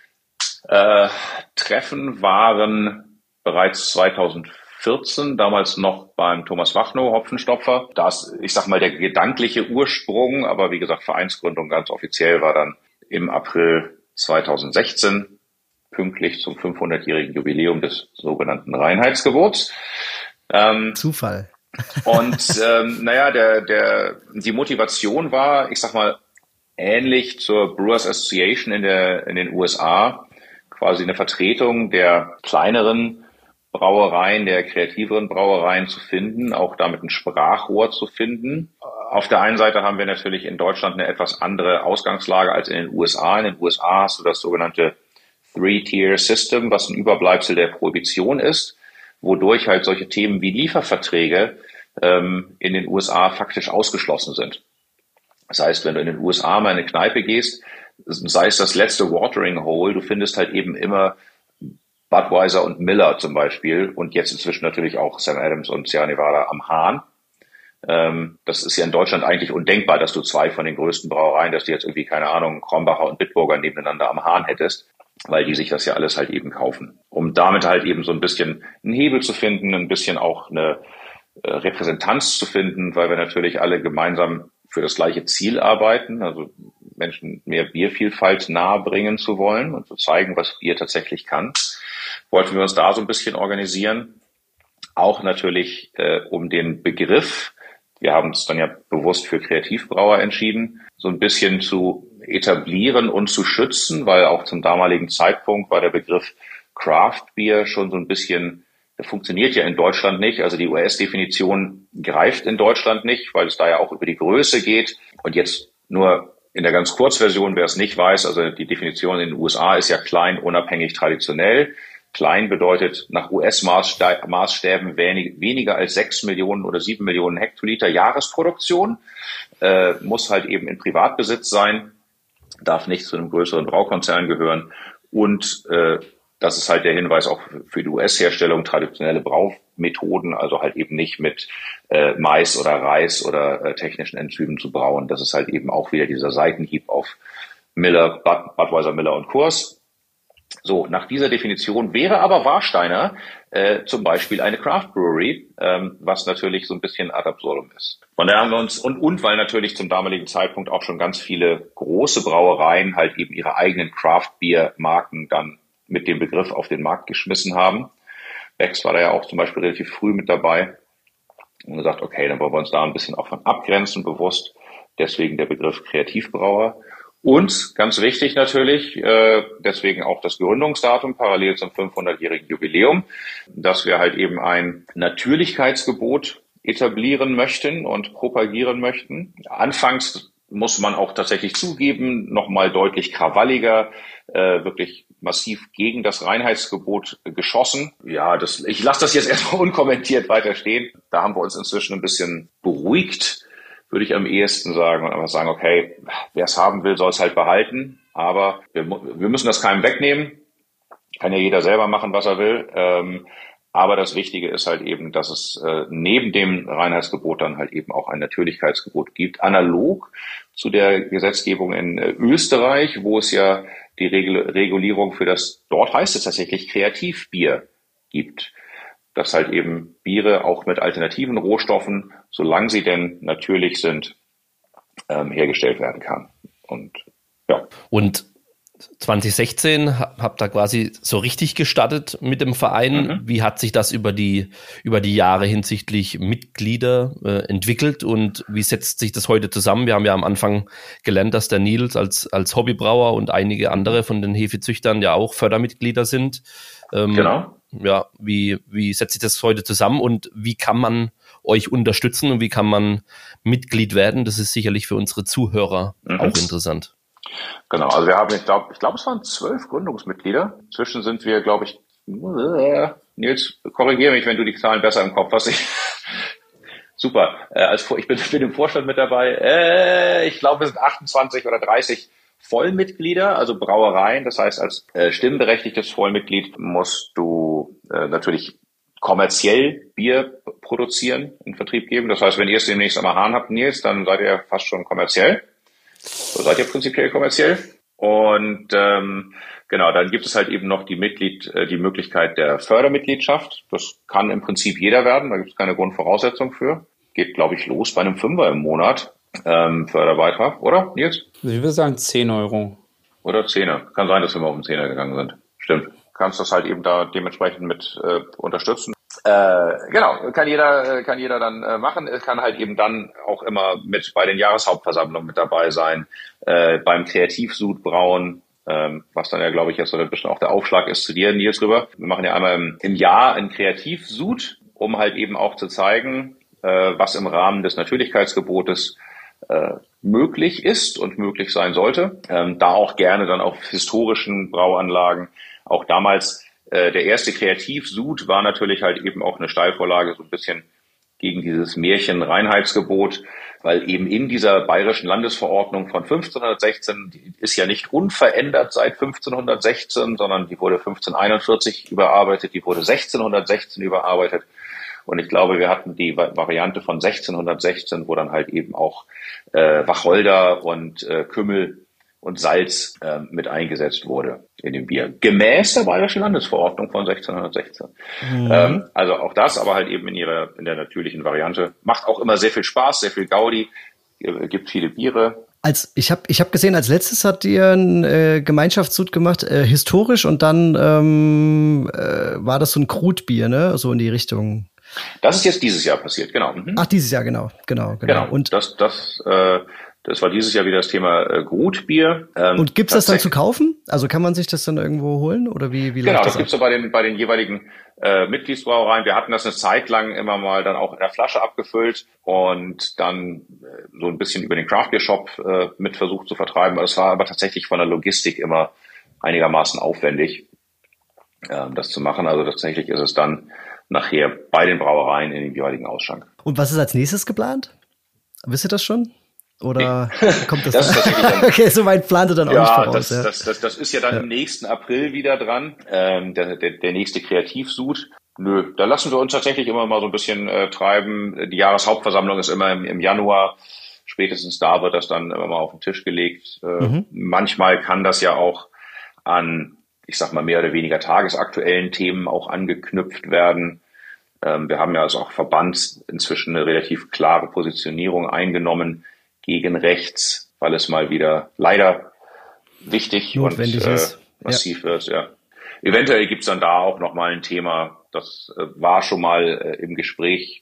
Treffen waren bereits 2014, damals noch beim Thomas Wachnow Hopfenstopfer. Da ist, ich sag mal, der gedankliche Ursprung, aber wie gesagt, Vereinsgründung ganz offiziell war dann im April 2016. Pünktlich zum 500-jährigen Jubiläum des sogenannten Reinheitsgebots. Zufall. Und die Motivation war, ich sag mal, ähnlich zur Brewers Association in den USA, quasi eine Vertretung der kleineren Brauereien, der kreativeren Brauereien zu finden, auch damit ein Sprachrohr zu finden. Auf der einen Seite haben wir natürlich in Deutschland eine etwas andere Ausgangslage als in den USA. In den USA hast du das sogenannte Three-Tier-System, was ein Überbleibsel der Prohibition ist, wodurch halt solche Themen wie Lieferverträge in den USA faktisch ausgeschlossen sind. Das heißt, wenn du in den USA mal in eine Kneipe gehst, sei es das letzte Watering Hole, du findest halt eben immer Budweiser und Miller zum Beispiel und jetzt inzwischen natürlich auch Sam Adams und Sierra Nevada am Hahn. Das ist ja in Deutschland eigentlich undenkbar, dass du zwei von den größten Brauereien, dass du jetzt irgendwie, keine Ahnung, Krombacher und Bitburger nebeneinander am Hahn hättest, weil die sich das ja alles halt eben kaufen. Um damit halt eben so ein bisschen einen Hebel zu finden, ein bisschen auch eine Repräsentanz zu finden, weil wir natürlich alle gemeinsam für das gleiche Ziel arbeiten, also Menschen mehr Biervielfalt nahebringen zu wollen und zu zeigen, was Bier tatsächlich kann. Wollten wir uns da so ein bisschen organisieren. Auch natürlich um den Begriff, wir haben uns dann ja bewusst für Kreativbrauer entschieden, so ein bisschen zu etablieren und zu schützen, weil auch zum damaligen Zeitpunkt war der Begriff Craft Beer schon so ein bisschen, der funktioniert ja in Deutschland nicht. Also die US-Definition greift in Deutschland nicht, weil es da ja auch über die Größe geht. Und jetzt nur in der ganz Kurzversion, wer es nicht weiß, also die Definition in den USA ist ja klein, unabhängig, traditionell. Klein bedeutet nach US-Maßstäben weniger als 6 Millionen oder 7 Millionen Hektoliter Jahresproduktion, muss halt eben in Privatbesitz sein, darf nicht zu einem größeren Braukonzern gehören und das ist halt der Hinweis auch für die US-Herstellung, traditionelle Braumethoden, also halt eben nicht mit Mais oder Reis oder technischen Enzymen zu brauen. Das ist halt eben auch wieder dieser Seitenhieb auf Miller, Budweiser, Miller und Coors. So, nach dieser Definition wäre aber Warsteiner zum Beispiel eine Craft Brewery, was natürlich so ein bisschen ad absurdum ist. Von daher haben wir uns, und weil natürlich zum damaligen Zeitpunkt auch schon ganz viele große Brauereien halt eben ihre eigenen Craft-Bier-Marken dann mit dem Begriff auf den Markt geschmissen haben. Beck's war da ja auch zum Beispiel relativ früh mit dabei und gesagt, okay, dann wollen wir uns da ein bisschen auch von abgrenzen, bewusst. Deswegen der Begriff Kreativbrauer. Und ganz wichtig natürlich, deswegen auch das Gründungsdatum parallel zum 500-jährigen Jubiläum, dass wir halt eben ein Natürlichkeitsgebot etablieren möchten und propagieren möchten. Anfangs muss man auch tatsächlich zugeben, nochmal deutlich krawalliger, wirklich massiv gegen das Reinheitsgebot geschossen. Ja, ich lasse das jetzt erstmal unkommentiert weiter stehen. Da haben wir uns inzwischen ein bisschen beruhigt, würde ich am ehesten sagen, und einfach sagen, okay, wer es haben will, soll es halt behalten, aber wir müssen das keinem wegnehmen. Kann ja jeder selber machen, was er will. Aber das Wichtige ist halt eben, dass es neben dem Reinheitsgebot dann halt eben auch ein Natürlichkeitsgebot gibt, analog zu der Gesetzgebung in Österreich, wo es ja die Regulierung für das, dort heißt es tatsächlich Kreativbier gibt. Dass halt eben Biere auch mit alternativen Rohstoffen, solange sie denn natürlich sind, hergestellt werden kann. Und ja. Und 2016 habt ihr quasi so richtig gestartet mit dem Verein. Wie hat sich das über die Jahre hinsichtlich Mitglieder entwickelt und wie setzt sich das heute zusammen? Wir haben ja am Anfang gelernt, dass der Nils als Hobbybrauer und einige andere von den Hefezüchtern ja auch Fördermitglieder sind. Genau. Ja, wie setzt sich das heute zusammen und wie kann man euch unterstützen und wie kann man Mitglied werden? Das ist sicherlich für unsere Zuhörer auch interessant. Genau, also wir haben, ich glaube, es waren 12 Gründungsmitglieder. Inzwischen sind wir, glaube ich, Nils, korrigiere mich, wenn du die Zahlen besser im Kopf hast. Super, ich bin im Vorstand mit dabei. Ich glaube, wir sind 28 oder 30 Vollmitglieder, also Brauereien. Das heißt, als stimmberechtigtes Vollmitglied musst du natürlich kommerziell Bier produzieren, in Vertrieb geben. Das heißt, wenn ihr es demnächst am Hahn habt, Nils, dann seid ihr fast schon kommerziell. So seid ihr prinzipiell kommerziell. Und genau, dann gibt es halt eben noch die Möglichkeit der Fördermitgliedschaft. Das kann im Prinzip jeder werden, da gibt es keine Grundvoraussetzung für. Geht, glaube ich, los bei einem Fünfer im Monat Förderbeitrag, oder Nils? Ich würde sagen 10 Euro. Oder 10er. Kann sein, dass wir mal auf den 10er gegangen sind. Stimmt. Kannst das halt eben da dementsprechend mit unterstützen. Genau, kann jeder dann machen. Es kann halt eben dann auch immer mit bei den Jahreshauptversammlungen mit dabei sein, beim Kreativsud brauen, was dann ja, glaube ich, jetzt so ein bisschen auch der Aufschlag ist zu dir, Nils, rüber. Wir machen ja einmal im Jahr ein Kreativsud, um halt eben auch zu zeigen, was im Rahmen des Natürlichkeitsgebotes möglich ist und möglich sein sollte. Da auch gerne dann auf historischen Brauanlagen. Auch damals der erste Kreativsud war natürlich halt eben auch eine Steilvorlage, so ein bisschen gegen dieses Märchen-Reinheitsgebot, weil eben in dieser bayerischen Landesverordnung von 1516, die ist ja nicht unverändert seit 1516, sondern die wurde 1541 überarbeitet, die wurde 1616 überarbeitet. Und ich glaube, wir hatten die Variante von 1616, wo dann halt eben auch Wacholder und Kümmel und Salz mit eingesetzt wurde in dem Bier. Gemäß der Bayerischen Landesverordnung von 1616. Also auch das, aber halt eben in der natürlichen Variante. Macht auch immer sehr viel Spaß, sehr viel Gaudi, gibt viele Biere. Ich hab gesehen, als letztes hat ihr ein Gemeinschaftssud gemacht, historisch, und dann war das so ein Krutbier, ne? So in die Richtung. Das ist jetzt dieses Jahr passiert, genau. Ach, dieses Jahr, genau. Und das war dieses Jahr wieder das Thema Grutbier. Und gibt's das dann zu kaufen? Also kann man sich das dann irgendwo holen? Oder wie läuft das? Genau, das gibt's so bei den jeweiligen Mitgliedsbrauereien. Wir hatten das eine Zeit lang immer mal dann auch in der Flasche abgefüllt und dann so ein bisschen über den Craft Beer Shop mit versucht zu vertreiben. Es war aber tatsächlich von der Logistik immer einigermaßen aufwendig, das zu machen. Also tatsächlich ist es dann nachher bei den Brauereien in den jeweiligen Ausschank. Und was ist als nächstes geplant? Wisst ihr das schon? Oder kommt das, das ist tatsächlich dann, okay, so weit plant ihr dann auch nicht voraus. Das ist ja dann im nächsten April wieder dran, der nächste Kreativsud. Nö, da lassen wir uns tatsächlich immer mal so ein bisschen treiben. Die Jahreshauptversammlung ist immer im Januar. Spätestens da wird das dann immer mal auf den Tisch gelegt. Manchmal kann das ja auch an, ich sag mal, mehr oder weniger tagesaktuellen Themen auch angeknüpft werden. Wir haben ja also auch Verband inzwischen eine relativ klare Positionierung eingenommen gegen rechts, weil es mal wieder leider wichtig notwendig und ist. massiv wird. Ja. Eventuell gibt's dann da auch nochmal ein Thema, das war schon mal im Gespräch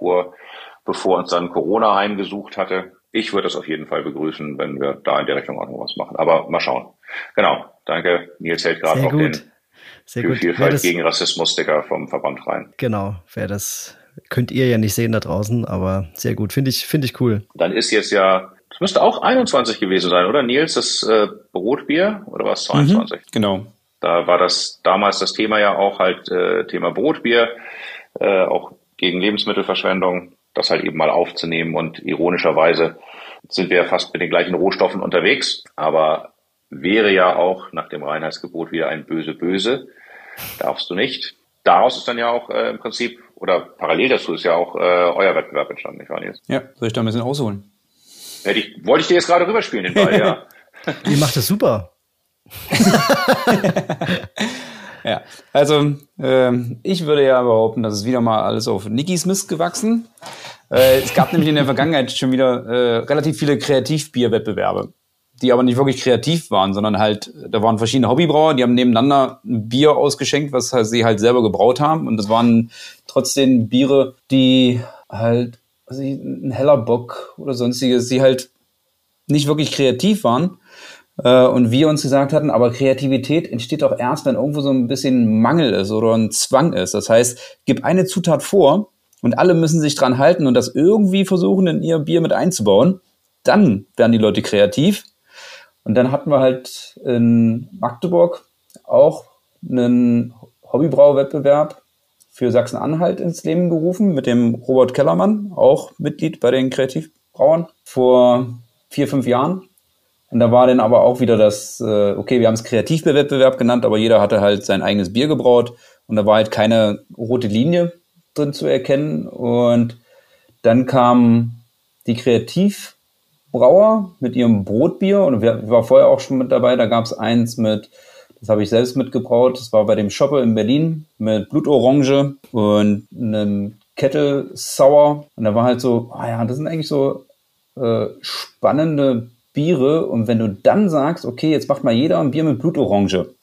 bevor uns dann Corona heimgesucht hatte. Ich würde das auf jeden Fall begrüßen, wenn wir da in der Richtung auch noch was machen. Aber mal schauen. Genau, danke. Nils hält gerade auch den für Vielfalt gegen Rassismus-Sticker vom Verband rein. Genau, das könnt ihr ja nicht sehen da draußen, aber sehr gut. Finde ich cool. Dann ist jetzt ja, das müsste auch 21 gewesen sein, oder Nils, das Brotbier, oder war es 22? Genau. Da war das damals das Thema ja auch halt Thema Brotbier, auch gegen Lebensmittelverschwendung, das halt eben mal aufzunehmen. Und ironischerweise sind wir ja fast mit den gleichen Rohstoffen unterwegs, aber wäre ja auch nach dem Reinheitsgebot wieder ein Böse, darfst du nicht. Daraus ist dann ja auch im Prinzip, oder parallel dazu ist ja auch euer Wettbewerb entstanden, nicht wahr, Nils? Ja, soll ich da ein bisschen ausholen? Wollte ich dir jetzt gerade rüberspielen, den Ball, ja. Ihr macht das super. Ja, also ich würde ja behaupten, dass es wieder mal alles auf Nikis Mist gewachsen. Es gab nämlich in der Vergangenheit schon wieder relativ viele Kreativbierwettbewerbe, die aber nicht wirklich kreativ waren, sondern halt, da waren verschiedene Hobbybrauer, die haben nebeneinander ein Bier ausgeschenkt, was halt sie halt selber gebraut haben. Und das waren trotzdem Biere, die halt, also ein heller Bock oder sonstiges, die halt nicht wirklich kreativ waren. Und wir uns gesagt hatten, aber Kreativität entsteht doch erst, wenn irgendwo so ein bisschen Mangel ist oder ein Zwang ist. Das heißt, gib eine Zutat vor und alle müssen sich dran halten und das irgendwie versuchen, in ihr Bier mit einzubauen. Dann werden die Leute kreativ. Und dann hatten wir halt in Magdeburg auch einen Hobbybrauwettbewerb für Sachsen-Anhalt ins Leben gerufen mit dem Robert Kellermann, auch Mitglied bei den Kreativbrauern, vor 4-5 Jahren. Und da war dann aber auch wieder das, okay, wir haben es Kreativbierwettbewerb genannt, aber jeder hatte halt sein eigenes Bier gebraut und da war halt keine rote Linie drin zu erkennen. Und dann kamen die Kreativbrauer mit ihrem Brotbier und ich war vorher auch schon mit dabei, da gab es eins mit, das habe ich selbst mitgebraut, das war bei dem Shoppe in Berlin mit Blutorange und einem Kettle Sour. Und da war halt so, das sind eigentlich so spannende Biere. Und wenn du dann sagst, okay, jetzt macht mal jeder ein Bier mit Blutorange,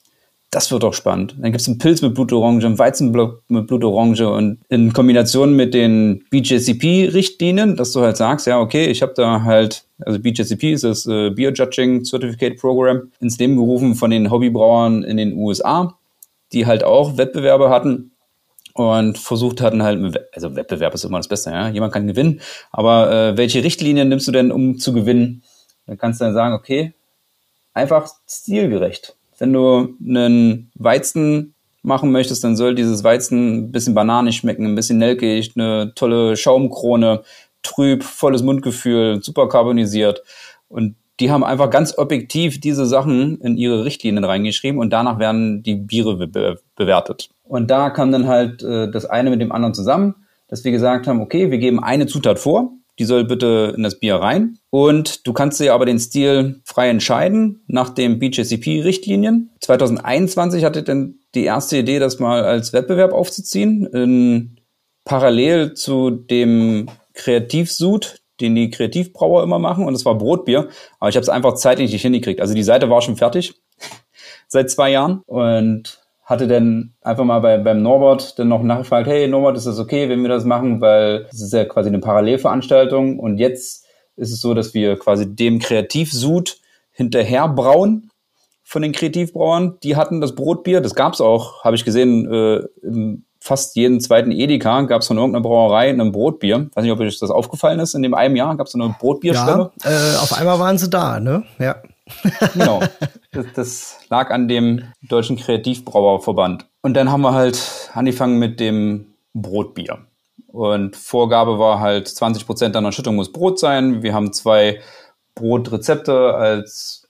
das wird doch spannend. Dann gibt's einen Pilz mit Blutorange, einen Weizenblock mit Blutorange und in Kombination mit den BJCP-Richtlinien, dass du halt sagst, ja, okay, ich habe da halt, also BJCP ist das Beer Judging Certificate Program, ins Leben gerufen von den Hobbybrauern in den USA, die halt auch Wettbewerbe hatten und versucht hatten halt, also Wettbewerb ist immer das Beste, ja, jemand kann gewinnen, aber welche Richtlinien nimmst du denn, um zu gewinnen? Dann kannst du dann sagen, okay, einfach stilgerecht. Wenn du einen Weizen machen möchtest, dann soll dieses Weizen ein bisschen bananig schmecken, ein bisschen nelkig, eine tolle Schaumkrone, trüb, volles Mundgefühl, super carbonisiert. Und die haben einfach ganz objektiv diese Sachen in ihre Richtlinien reingeschrieben und danach werden die Biere bewertet. Und da kam dann halt das eine mit dem anderen zusammen, dass wir gesagt haben, okay, wir geben eine Zutat vor, die soll bitte in das Bier rein. Und du kannst dir aber den Stil frei entscheiden nach den BJCP-Richtlinien. 2021 hatte dann die erste Idee, das mal als Wettbewerb aufzuziehen, parallel zu dem Kreativsud, den die Kreativbrauer immer machen. Und das war Brotbier. Aber ich habe es einfach zeitlich nicht hingekriegt. Also die Seite war schon fertig seit 2 Jahren. Und hatte dann einfach mal beim Norbert dann noch nachgefragt, hey Norbert, ist das okay, wenn wir das machen? Weil es ist ja quasi eine Parallelveranstaltung. Und jetzt ist es so, dass wir quasi dem Kreativsud hinterher brauen von den Kreativbrauern. Die hatten das Brotbier, das gab's auch, habe ich gesehen, im fast jeden zweiten Edeka gab's von irgendeiner Brauerei ein Brotbier. Weiß nicht, ob euch das aufgefallen ist. In dem einen Jahr gab's so eine Brotbierstelle. Ja, auf einmal waren sie da, ne? Ja. Genau. Das lag an dem Deutschen Kreativbrauerverband. Und dann haben wir halt angefangen mit dem Brotbier. Und Vorgabe war halt 20% an der Schüttung muss Brot sein. Wir haben 2 Brotrezepte als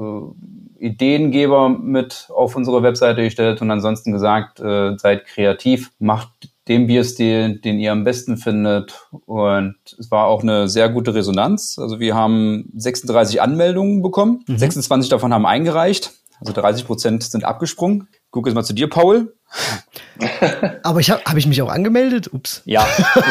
Ideengeber mit auf unsere Webseite gestellt und ansonsten gesagt, seid kreativ, macht den Bierstil, den ihr am besten findet. Und es war auch eine sehr gute Resonanz. Also wir haben 36 Anmeldungen bekommen. 26 davon haben eingereicht. Also 30% sind abgesprungen. Guck jetzt mal zu dir, Paul. Aber hab ich mich auch angemeldet? Ups. Ja.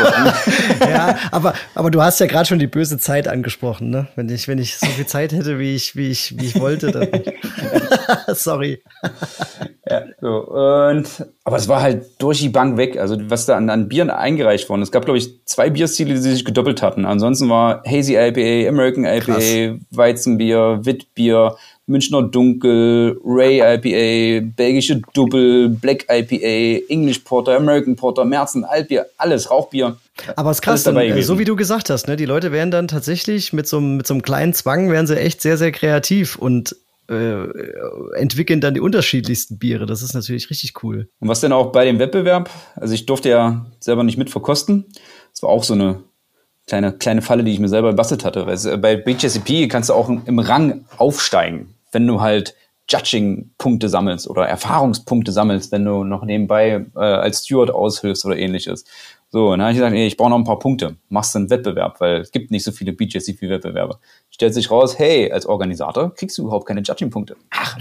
Ja, aber du hast ja gerade schon die böse Zeit angesprochen, ne? Wenn ich so viel Zeit hätte, wie ich wollte, dann. Sorry. Ja, so. Aber es war halt durch die Bank weg. Also was da an Bieren eingereicht worden. Es gab, glaube ich, 2 Bierstile, die sich gedoppelt hatten. Ansonsten war Hazy IPA, American IPA, krass. Weizenbier, Witbier, Münchner Dunkel, Ray IPA, belgische Double, Black IPA, English Porter, American Porter, Märzen, Altbier, alles, Rauchbier. Aber es ist krass, dann, so wie du gesagt hast, ne, die Leute werden dann tatsächlich mit so einem kleinen Zwang, werden sie echt sehr, sehr kreativ und entwickeln dann die unterschiedlichsten Biere. Das ist natürlich richtig cool. Und was denn auch bei dem Wettbewerb, also ich durfte ja selber nicht mit verkosten, das war auch so eine kleine Falle, die ich mir selber gebastelt hatte. Weil bei BJCP kannst du auch im Rang aufsteigen, wenn du halt Judging-Punkte sammelst oder Erfahrungspunkte sammelst, wenn du noch nebenbei als Steward aushilfst oder ähnliches. So, und dann habe ich gesagt, ich brauche noch ein paar Punkte. Machst du einen Wettbewerb, weil es gibt nicht so viele BJCP-Wettbewerbe. Stellt sich raus, hey, als Organisator kriegst du überhaupt keine Judging-Punkte. Ach.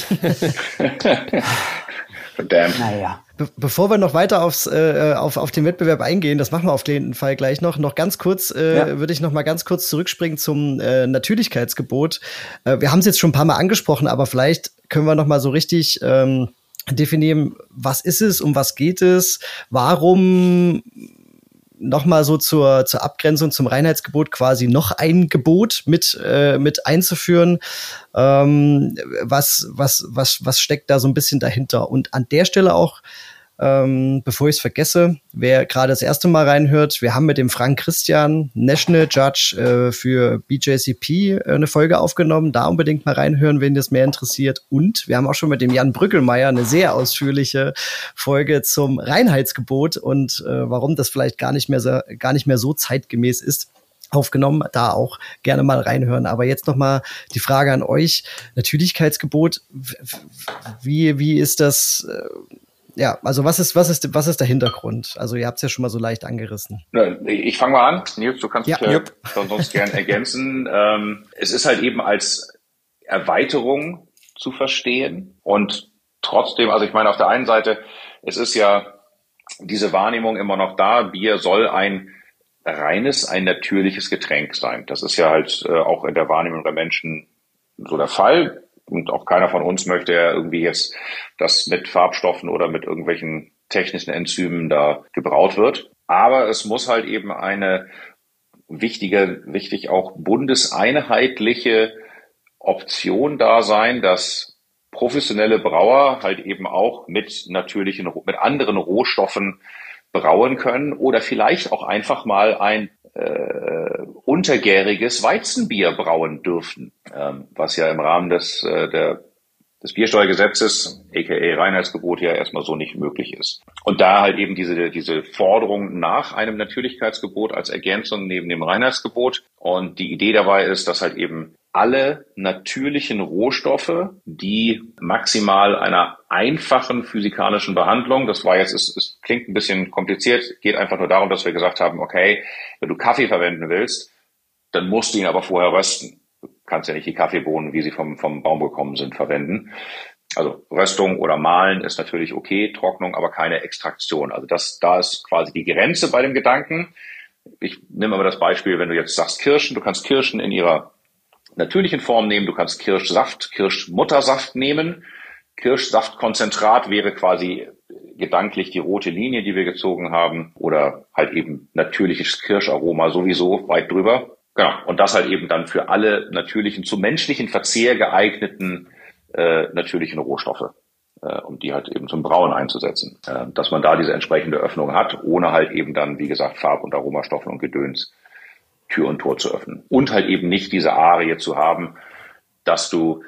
Verdammt. Naja. Bevor wir noch weiter auf den Wettbewerb eingehen, das machen wir auf jeden Fall gleich noch ganz kurz, würde ich noch mal ganz kurz zurückspringen zum Natürlichkeitsgebot. Wir haben es jetzt schon ein paar Mal angesprochen, aber vielleicht können wir noch mal so richtig definieren, was ist es, um was geht es, warum noch mal so zur Abgrenzung zum Reinheitsgebot quasi noch ein Gebot mit einzuführen. Was steckt da so ein bisschen dahinter? Und an der Stelle auch, bevor ich es vergesse, wer gerade das erste Mal reinhört, wir haben mit dem Frank Christian, National Judge für BJCP, eine Folge aufgenommen. Da unbedingt mal reinhören, wen das mehr interessiert. Und wir haben auch schon mit dem Jan Brückelmeier eine sehr ausführliche Folge zum Reinheitsgebot und warum das vielleicht gar nicht mehr so zeitgemäß ist, aufgenommen, da auch gerne mal reinhören. Aber jetzt noch mal die Frage an euch. Natürlichkeitsgebot, wie ist das? Ja, also was ist der Hintergrund? Also ihr habt es ja schon mal so leicht angerissen. Ich fange mal an. Nils, du kannst mich sonst gern ergänzen. Es ist halt eben als Erweiterung zu verstehen und trotzdem, also ich meine, auf der einen Seite, es ist ja diese Wahrnehmung immer noch da, Bier soll ein reines, ein natürliches Getränk sein. Das ist ja halt auch in der Wahrnehmung der Menschen so der Fall. Und auch keiner von uns möchte ja irgendwie jetzt, dass mit Farbstoffen oder mit irgendwelchen technischen Enzymen da gebraut wird. Aber es muss halt eben eine wichtig auch bundeseinheitliche Option da sein, dass professionelle Brauer halt eben auch mit anderen Rohstoffen brauen können oder vielleicht auch einfach mal ein untergäriges Weizenbier brauen dürfen, was ja im Rahmen des Biersteuergesetzes, aka Reinheitsgebot, ja erstmal so nicht möglich ist. Und da halt eben diese Forderung nach einem Natürlichkeitsgebot als Ergänzung neben dem Reinheitsgebot. Und die Idee dabei ist, dass halt eben alle natürlichen Rohstoffe, die maximal einer einfachen physikalischen Behandlung, das war jetzt, es klingt ein bisschen kompliziert, geht einfach nur darum, dass wir gesagt haben, okay, wenn du Kaffee verwenden willst, dann musst du ihn aber vorher rösten. Du kannst ja nicht die Kaffeebohnen, wie sie vom Baum gekommen sind, verwenden. Also Röstung oder Mahlen ist natürlich okay, Trocknung, aber keine Extraktion. Also da ist quasi die Grenze bei dem Gedanken. Ich nehme aber das Beispiel, wenn du jetzt sagst Kirschen, du kannst Kirschen in ihrer natürlichen Form nehmen, du kannst Kirschmuttersaft nehmen. Kirschsaftkonzentrat wäre quasi gedanklich die rote Linie, die wir gezogen haben, oder halt eben natürliches Kirscharoma sowieso weit drüber. Genau. Und das halt eben dann für alle natürlichen, zum menschlichen Verzehr geeigneten natürlichen Rohstoffe, um die halt eben zum Brauen einzusetzen. Dass man da diese entsprechende Öffnung hat, ohne halt eben dann, wie gesagt, Farb- und Aromastoffen und Gedöns Tür und Tor zu öffnen. Und halt eben nicht diese Arie zu haben, dass du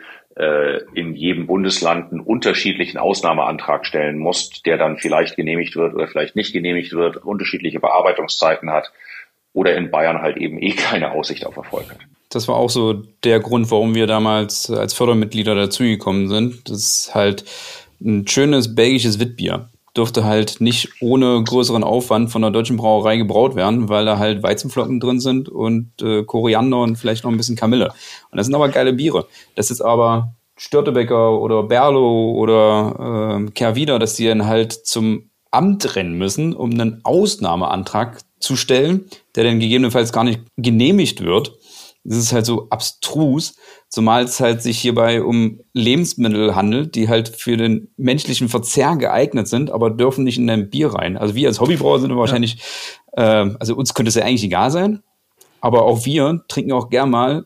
in jedem Bundesland einen unterschiedlichen Ausnahmeantrag stellen musst, der dann vielleicht genehmigt wird oder vielleicht nicht genehmigt wird, unterschiedliche Bearbeitungszeiten hat oder in Bayern halt eben keine Aussicht auf Erfolg hat. Das war auch so der Grund, warum wir damals als Fördermitglieder dazugekommen sind. Das ist halt ein schönes belgisches Witbier. Durfte halt nicht ohne größeren Aufwand von der deutschen Brauerei gebraut werden, weil da halt Weizenflocken drin sind und Koriander und vielleicht noch ein bisschen Kamille. Und das sind aber geile Biere. Das ist aber Störtebeker oder Berlo oder Kehrwieder, dass die dann halt zum Amt rennen müssen, um einen Ausnahmeantrag zu stellen, der dann gegebenenfalls gar nicht genehmigt wird. Das ist halt so abstrus, zumal es halt sich hierbei um Lebensmittel handelt, die halt für den menschlichen Verzehr geeignet sind, aber dürfen nicht in dein Bier rein. Also wir als Hobbybrauer sind wahrscheinlich, also uns könnte es ja eigentlich egal sein, aber auch wir trinken auch gern mal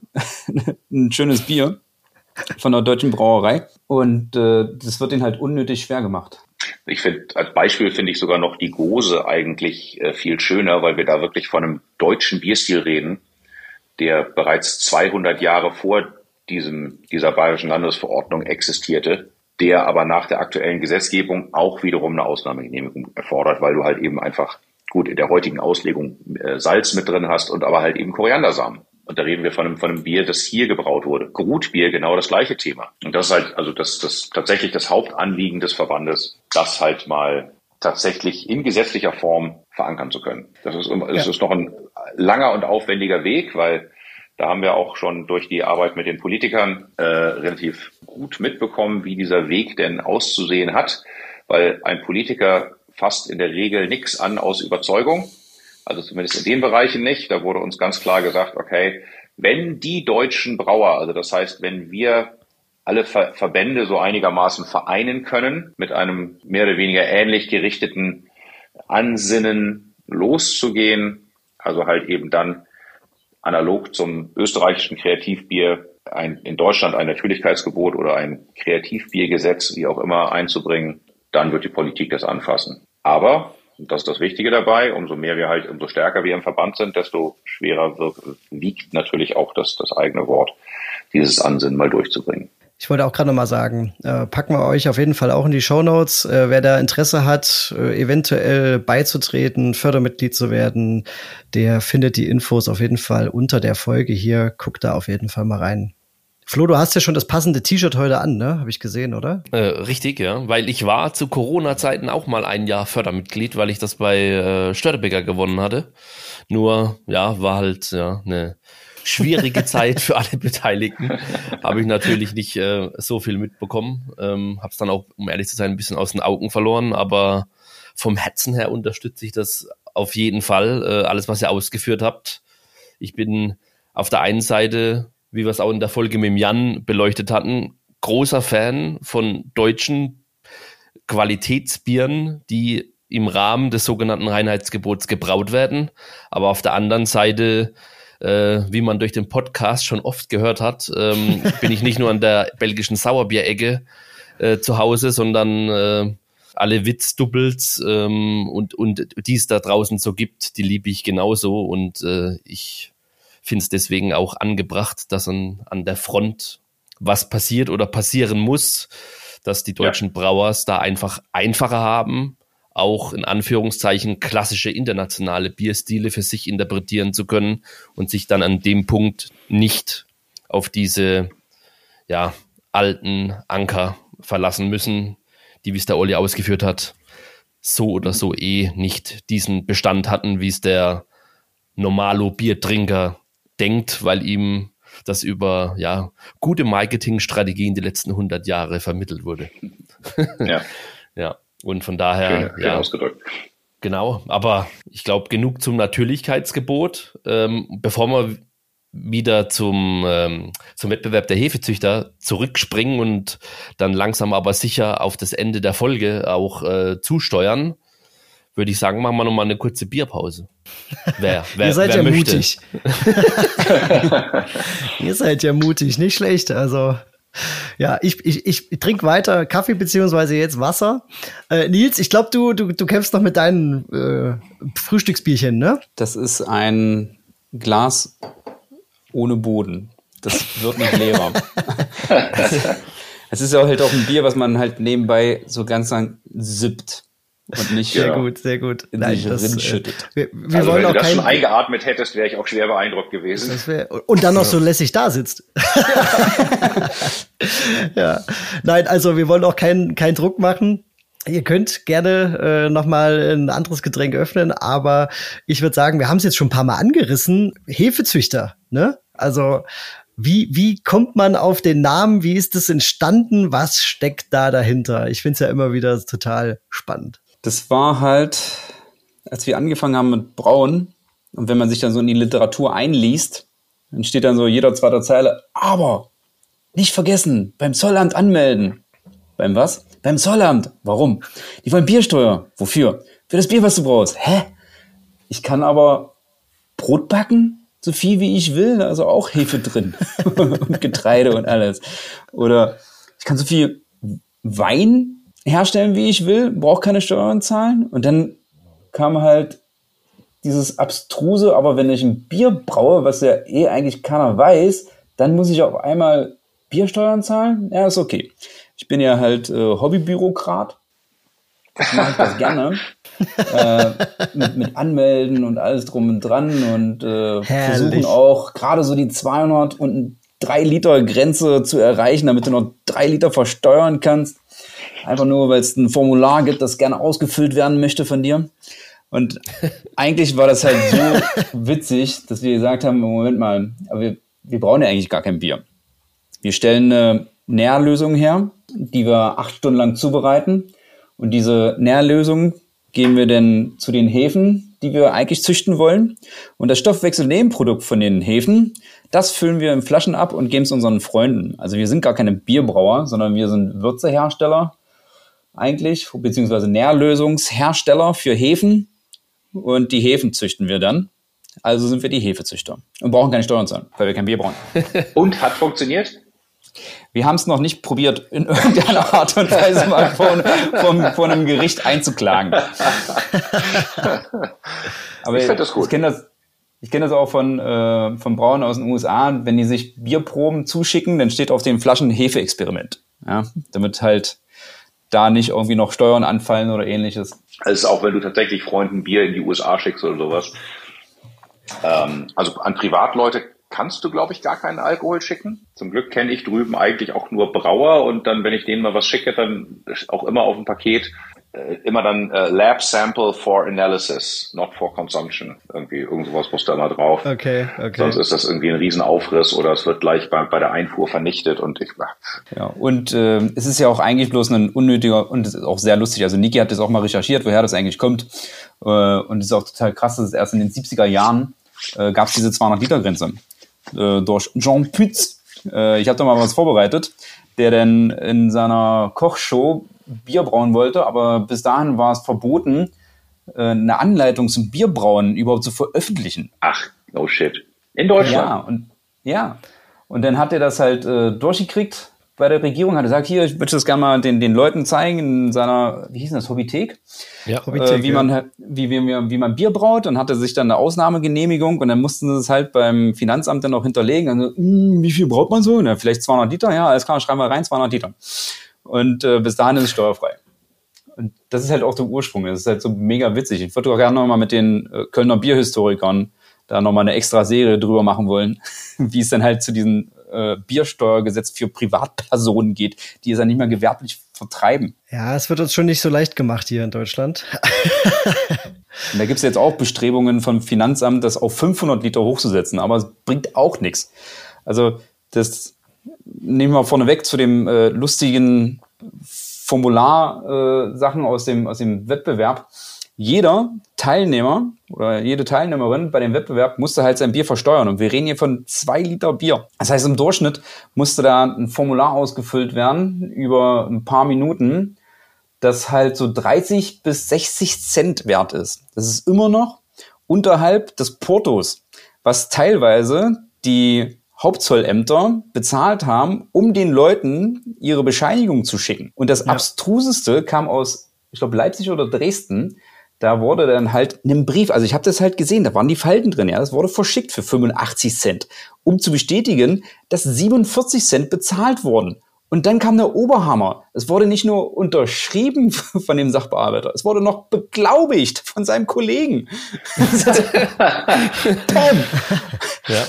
ein schönes Bier von der deutschen Brauerei und das wird ihnen halt unnötig schwer gemacht. Ich finde, als Beispiel finde ich sogar noch die Gose eigentlich viel schöner, weil wir da wirklich von einem deutschen Bierstil reden, der bereits 200 Jahre vor dieser bayerischen Landesverordnung existierte, der aber nach der aktuellen Gesetzgebung auch wiederum eine Ausnahmegenehmigung erfordert, weil du halt eben einfach, gut, in der heutigen Auslegung Salz mit drin hast und aber halt eben Koriandersamen. Und da reden wir von einem Bier, das hier gebraut wurde. Grutbier, genau das gleiche Thema. Und das ist halt, also das tatsächlich das Hauptanliegen des Verbandes, das halt mal tatsächlich in gesetzlicher Form verankern zu können. Das ist noch ein langer und aufwendiger Weg, weil da haben wir auch schon durch die Arbeit mit den Politikern relativ gut mitbekommen, wie dieser Weg denn auszusehen hat, weil ein Politiker fasst in der Regel nichts an aus Überzeugung, also zumindest in den Bereichen nicht. Da wurde uns ganz klar gesagt, okay, wenn die deutschen Brauer, also das heißt, wenn wir alle Verbände so einigermaßen vereinen können, mit einem mehr oder weniger ähnlich gerichteten Ansinnen loszugehen, also halt eben dann analog zum österreichischen Kreativbier in Deutschland ein Natürlichkeitsgebot oder ein Kreativbiergesetz, wie auch immer, einzubringen, dann wird die Politik das anfassen. Aber, und das ist das Wichtige dabei, umso stärker wir im Verband sind, desto schwerer wiegt natürlich auch das eigene Wort, dieses Ansinnen mal durchzubringen. Ich wollte auch gerade noch mal sagen, packen wir euch auf jeden Fall auch in die Shownotes. Wer da Interesse hat, eventuell beizutreten, Fördermitglied zu werden, der findet die Infos auf jeden Fall unter der Folge hier. Guckt da auf jeden Fall mal rein. Flo, du hast ja schon das passende T-Shirt heute an, ne? Habe ich gesehen, oder? Richtig, ja. Weil ich war zu Corona-Zeiten auch mal ein Jahr Fördermitglied, weil ich das bei Störtebeker gewonnen hatte. Nur, ja, war halt eine schwierige Zeit für alle Beteiligten. Habe ich natürlich nicht so viel mitbekommen. Habe es dann auch, um ehrlich zu sein, ein bisschen aus den Augen verloren. Aber vom Herzen her unterstütze ich das auf jeden Fall. Alles, was ihr ausgeführt habt. Ich bin auf der einen Seite, wie wir es auch in der Folge mit dem Jan beleuchtet hatten, großer Fan von deutschen Qualitätsbieren, die im Rahmen des sogenannten Reinheitsgebots gebraut werden. Aber auf der anderen Seite, wie man durch den Podcast schon oft gehört hat, bin ich nicht nur an der belgischen Sauerbierecke zu Hause, sondern alle Witz-Doubles und die es da draußen so gibt, die liebe ich genauso. Und ich finde es deswegen auch angebracht, dass an der Front was passiert oder passieren muss, dass die deutschen Brauers da einfach einfacher haben, auch in Anführungszeichen klassische internationale Bierstile für sich interpretieren zu können und sich dann an dem Punkt nicht auf diese alten Anker verlassen müssen, die, wie es der Olli ausgeführt hat, so oder so nicht diesen Bestand hatten, wie es der Normalo-Biertrinker denkt, weil ihm das über gute Marketingstrategien die letzten 100 Jahre vermittelt wurde. Ja, und von daher, schön ausgedrückt. Genau, aber ich glaube, genug zum Natürlichkeitsgebot. Bevor wir wieder zum Wettbewerb der Hefezüchter zurückspringen und dann langsam aber sicher auf das Ende der Folge auch zusteuern, würde ich sagen, machen wir nochmal eine kurze Bierpause. Wer Ihr seid wer ja möchte. mutig. Ihr seid ja mutig, nicht schlecht. Also ja, ich trinke weiter Kaffee beziehungsweise jetzt Wasser. Nils, ich glaube, du kämpfst noch mit deinen Frühstücksbierchen, ne? Das ist ein Glas ohne Boden. Das wird nicht leerer. Es ist ja halt auch ein Bier, was man halt nebenbei so ganz lang sippt. Und nicht sehr gut. Nein, das schüttet. Wir also wollen wenn auch du das schon eingeatmet hättest, wäre ich auch schwer beeindruckt gewesen. Und dann noch so lässig da sitzt. Ja. Nein, also wir wollen auch keinen Druck machen. Ihr könnt gerne noch mal ein anderes Getränk öffnen, aber ich würde sagen, wir haben es jetzt schon ein paar Mal angerissen. Hefezüchter, ne? Also wie kommt man auf den Namen? Wie ist das entstanden? Was steckt da dahinter? Ich finde es ja immer wieder total spannend. Das war halt, als wir angefangen haben mit Brauen, und wenn man sich dann so in die Literatur einliest, dann steht dann so jeder zweite Zeile, aber nicht vergessen, beim Zollamt anmelden. Beim was? Beim Zollamt. Warum? Die wollen Biersteuer. Wofür? Für das Bier, was du brauchst. Hä? Ich kann aber Brot backen, so viel wie ich will, also auch Hefe drin und Getreide und alles. Oder ich kann so viel Wein herstellen, wie ich will, brauche keine Steuern zahlen. Und dann kam halt dieses abstruse, aber wenn ich ein Bier braue, was ja eigentlich keiner weiß, dann muss ich auf einmal Biersteuern zahlen? Ja, ist okay. Ich bin ja halt Hobbybürokrat. Mache ich das gerne. Mit Anmelden und alles drum und dran und versuchen auch gerade so die 200 und 3 Liter Grenze zu erreichen, damit du noch 3 Liter versteuern kannst. Einfach nur, weil es ein Formular gibt, das gerne ausgefüllt werden möchte von dir. Und eigentlich war das halt so witzig, dass wir gesagt haben, Moment mal, aber wir brauchen ja eigentlich gar kein Bier. Wir stellen eine Nährlösung her, die wir 8 Stunden lang zubereiten. Und diese Nährlösung geben wir dann zu den Hefen, die wir eigentlich züchten wollen. Und das Stoffwechselnebenprodukt von den Hefen, das füllen wir in Flaschen ab und geben es unseren Freunden. Also wir sind gar keine Bierbrauer, sondern wir sind Würzehersteller eigentlich, beziehungsweise Nährlösungshersteller für Hefen. Und die Hefen züchten wir dann. Also sind wir die Hefezüchter und brauchen keine Steuern zahlen, weil wir kein Bier brauchen. Und hat funktioniert? Wir haben es noch nicht probiert, in irgendeiner Art und Weise mal vor einem Gericht einzuklagen. Aber ich finde das gut. Ich kenne das auch von Brauen aus den USA. Wenn die sich Bierproben zuschicken, dann steht auf den Flaschen Hefe-Experiment. Ja, damit halt da nicht irgendwie noch Steuern anfallen oder ähnliches. Also auch wenn du tatsächlich Freunden Bier in die USA schickst oder sowas. Also an Privatleute kannst du, glaube ich, gar keinen Alkohol schicken. Zum Glück kenne ich drüben eigentlich auch nur Brauer und dann, wenn ich denen mal was schicke, dann auch immer auf dem Paket immer dann Lab Sample for Analysis, not for Consumption. Irgendwas muss da immer drauf. Okay. Sonst ist das irgendwie ein Riesenaufriss oder es wird gleich bei der Einfuhr vernichtet und es ist ja auch eigentlich bloß ein unnötiger und es ist auch sehr lustig. Also Niki hat das auch mal recherchiert, woher das eigentlich kommt. Und es ist auch total krass, dass es erst in den 70er Jahren gab es diese 200-Liter-Grenze durch Jean Pütz. Ich habe da mal was vorbereitet. der dann in seiner Kochshow Bier brauen wollte, aber bis dahin war es verboten, eine Anleitung zum Bierbrauen überhaupt zu veröffentlichen. Ach, no shit. In Deutschland? Und dann hat er das halt durchgekriegt bei der Regierung, hat gesagt, hier, ich würde das gerne mal den Leuten zeigen in seiner, wie hieß das, Hobbythek? Ja, Hobbythek, wie man Bier braut, und hatte sich dann eine Ausnahmegenehmigung, und dann mussten sie es halt beim Finanzamt dann auch hinterlegen. Also, wie viel braucht man so? Na, vielleicht 200 Liter? Ja, alles klar, schreiben wir rein, 200 Liter. Und bis dahin ist es steuerfrei. Und das ist halt auch der Ursprung. Das ist halt so mega witzig. Ich würde auch gerne nochmal mit den Kölner Bierhistorikern da nochmal eine extra Serie drüber machen wollen, wie es dann halt zu diesem Biersteuergesetz für Privatpersonen geht, die es ja nicht mehr gewerblich vertreiben. Ja, es wird uns schon nicht so leicht gemacht hier in Deutschland. Und da gibt es jetzt auch Bestrebungen vom Finanzamt, das auf 500 Liter hochzusetzen, aber es bringt auch nichts. Also das nehmen wir vorneweg zu dem lustigen Formular-Sachen aus dem Wettbewerb. Jeder Teilnehmer oder jede Teilnehmerin bei dem Wettbewerb musste halt sein Bier versteuern. Und wir reden hier von 2 Liter Bier. Das heißt, im Durchschnitt musste da ein Formular ausgefüllt werden über ein paar Minuten, das halt so 30 bis 60 Cent wert ist. Das ist immer noch unterhalb des Portos, was teilweise die Hauptzollämter bezahlt haben, um den Leuten ihre Bescheinigung zu schicken. Und das Abstruseste kam aus, ich glaube, Leipzig oder Dresden. Da wurde dann halt ein Brief, also ich habe das halt gesehen, da waren die Falten drin, ja, das wurde verschickt für 85 Cent, um zu bestätigen, dass 47 Cent bezahlt wurden. Und dann kam der Oberhammer. Es wurde nicht nur unterschrieben von dem Sachbearbeiter, es wurde noch beglaubigt von seinem Kollegen. Ja.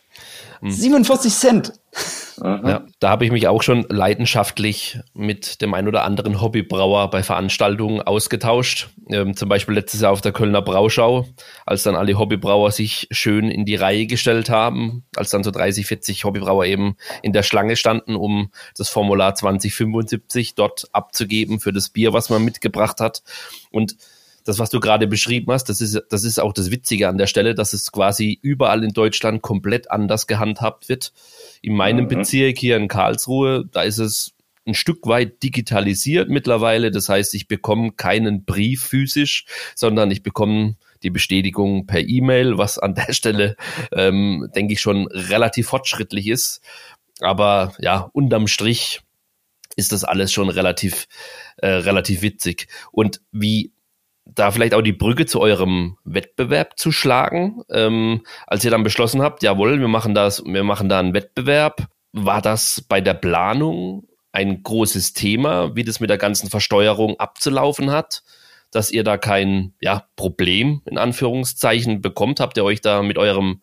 47 Cent. Ja, da habe ich mich auch schon leidenschaftlich mit dem ein oder anderen Hobbybrauer bei Veranstaltungen ausgetauscht. Zum Beispiel letztes Jahr auf der Kölner Brauschau, als dann alle Hobbybrauer sich schön in die Reihe gestellt haben, als dann so 30, 40 Hobbybrauer eben in der Schlange standen, um das Formular 2075 dort abzugeben für das Bier, was man mitgebracht hat. Und das, was du gerade beschrieben hast, das ist auch das Witzige an der Stelle, dass es quasi überall in Deutschland komplett anders gehandhabt wird. In meinem Bezirk hier in Karlsruhe, da ist es ein Stück weit digitalisiert mittlerweile. Das heißt, ich bekomme keinen Brief physisch, sondern ich bekomme die Bestätigung per E-Mail, was an der Stelle, denke ich, schon relativ fortschrittlich ist. Aber ja, unterm Strich ist das alles schon relativ witzig. Und wie da vielleicht auch die Brücke zu eurem Wettbewerb zu schlagen, als ihr dann beschlossen habt, jawohl, wir machen da einen Wettbewerb. War das bei der Planung ein großes Thema, wie das mit der ganzen Versteuerung abzulaufen hat, dass ihr da kein Problem in Anführungszeichen bekommt? Habt ihr euch da mit eurem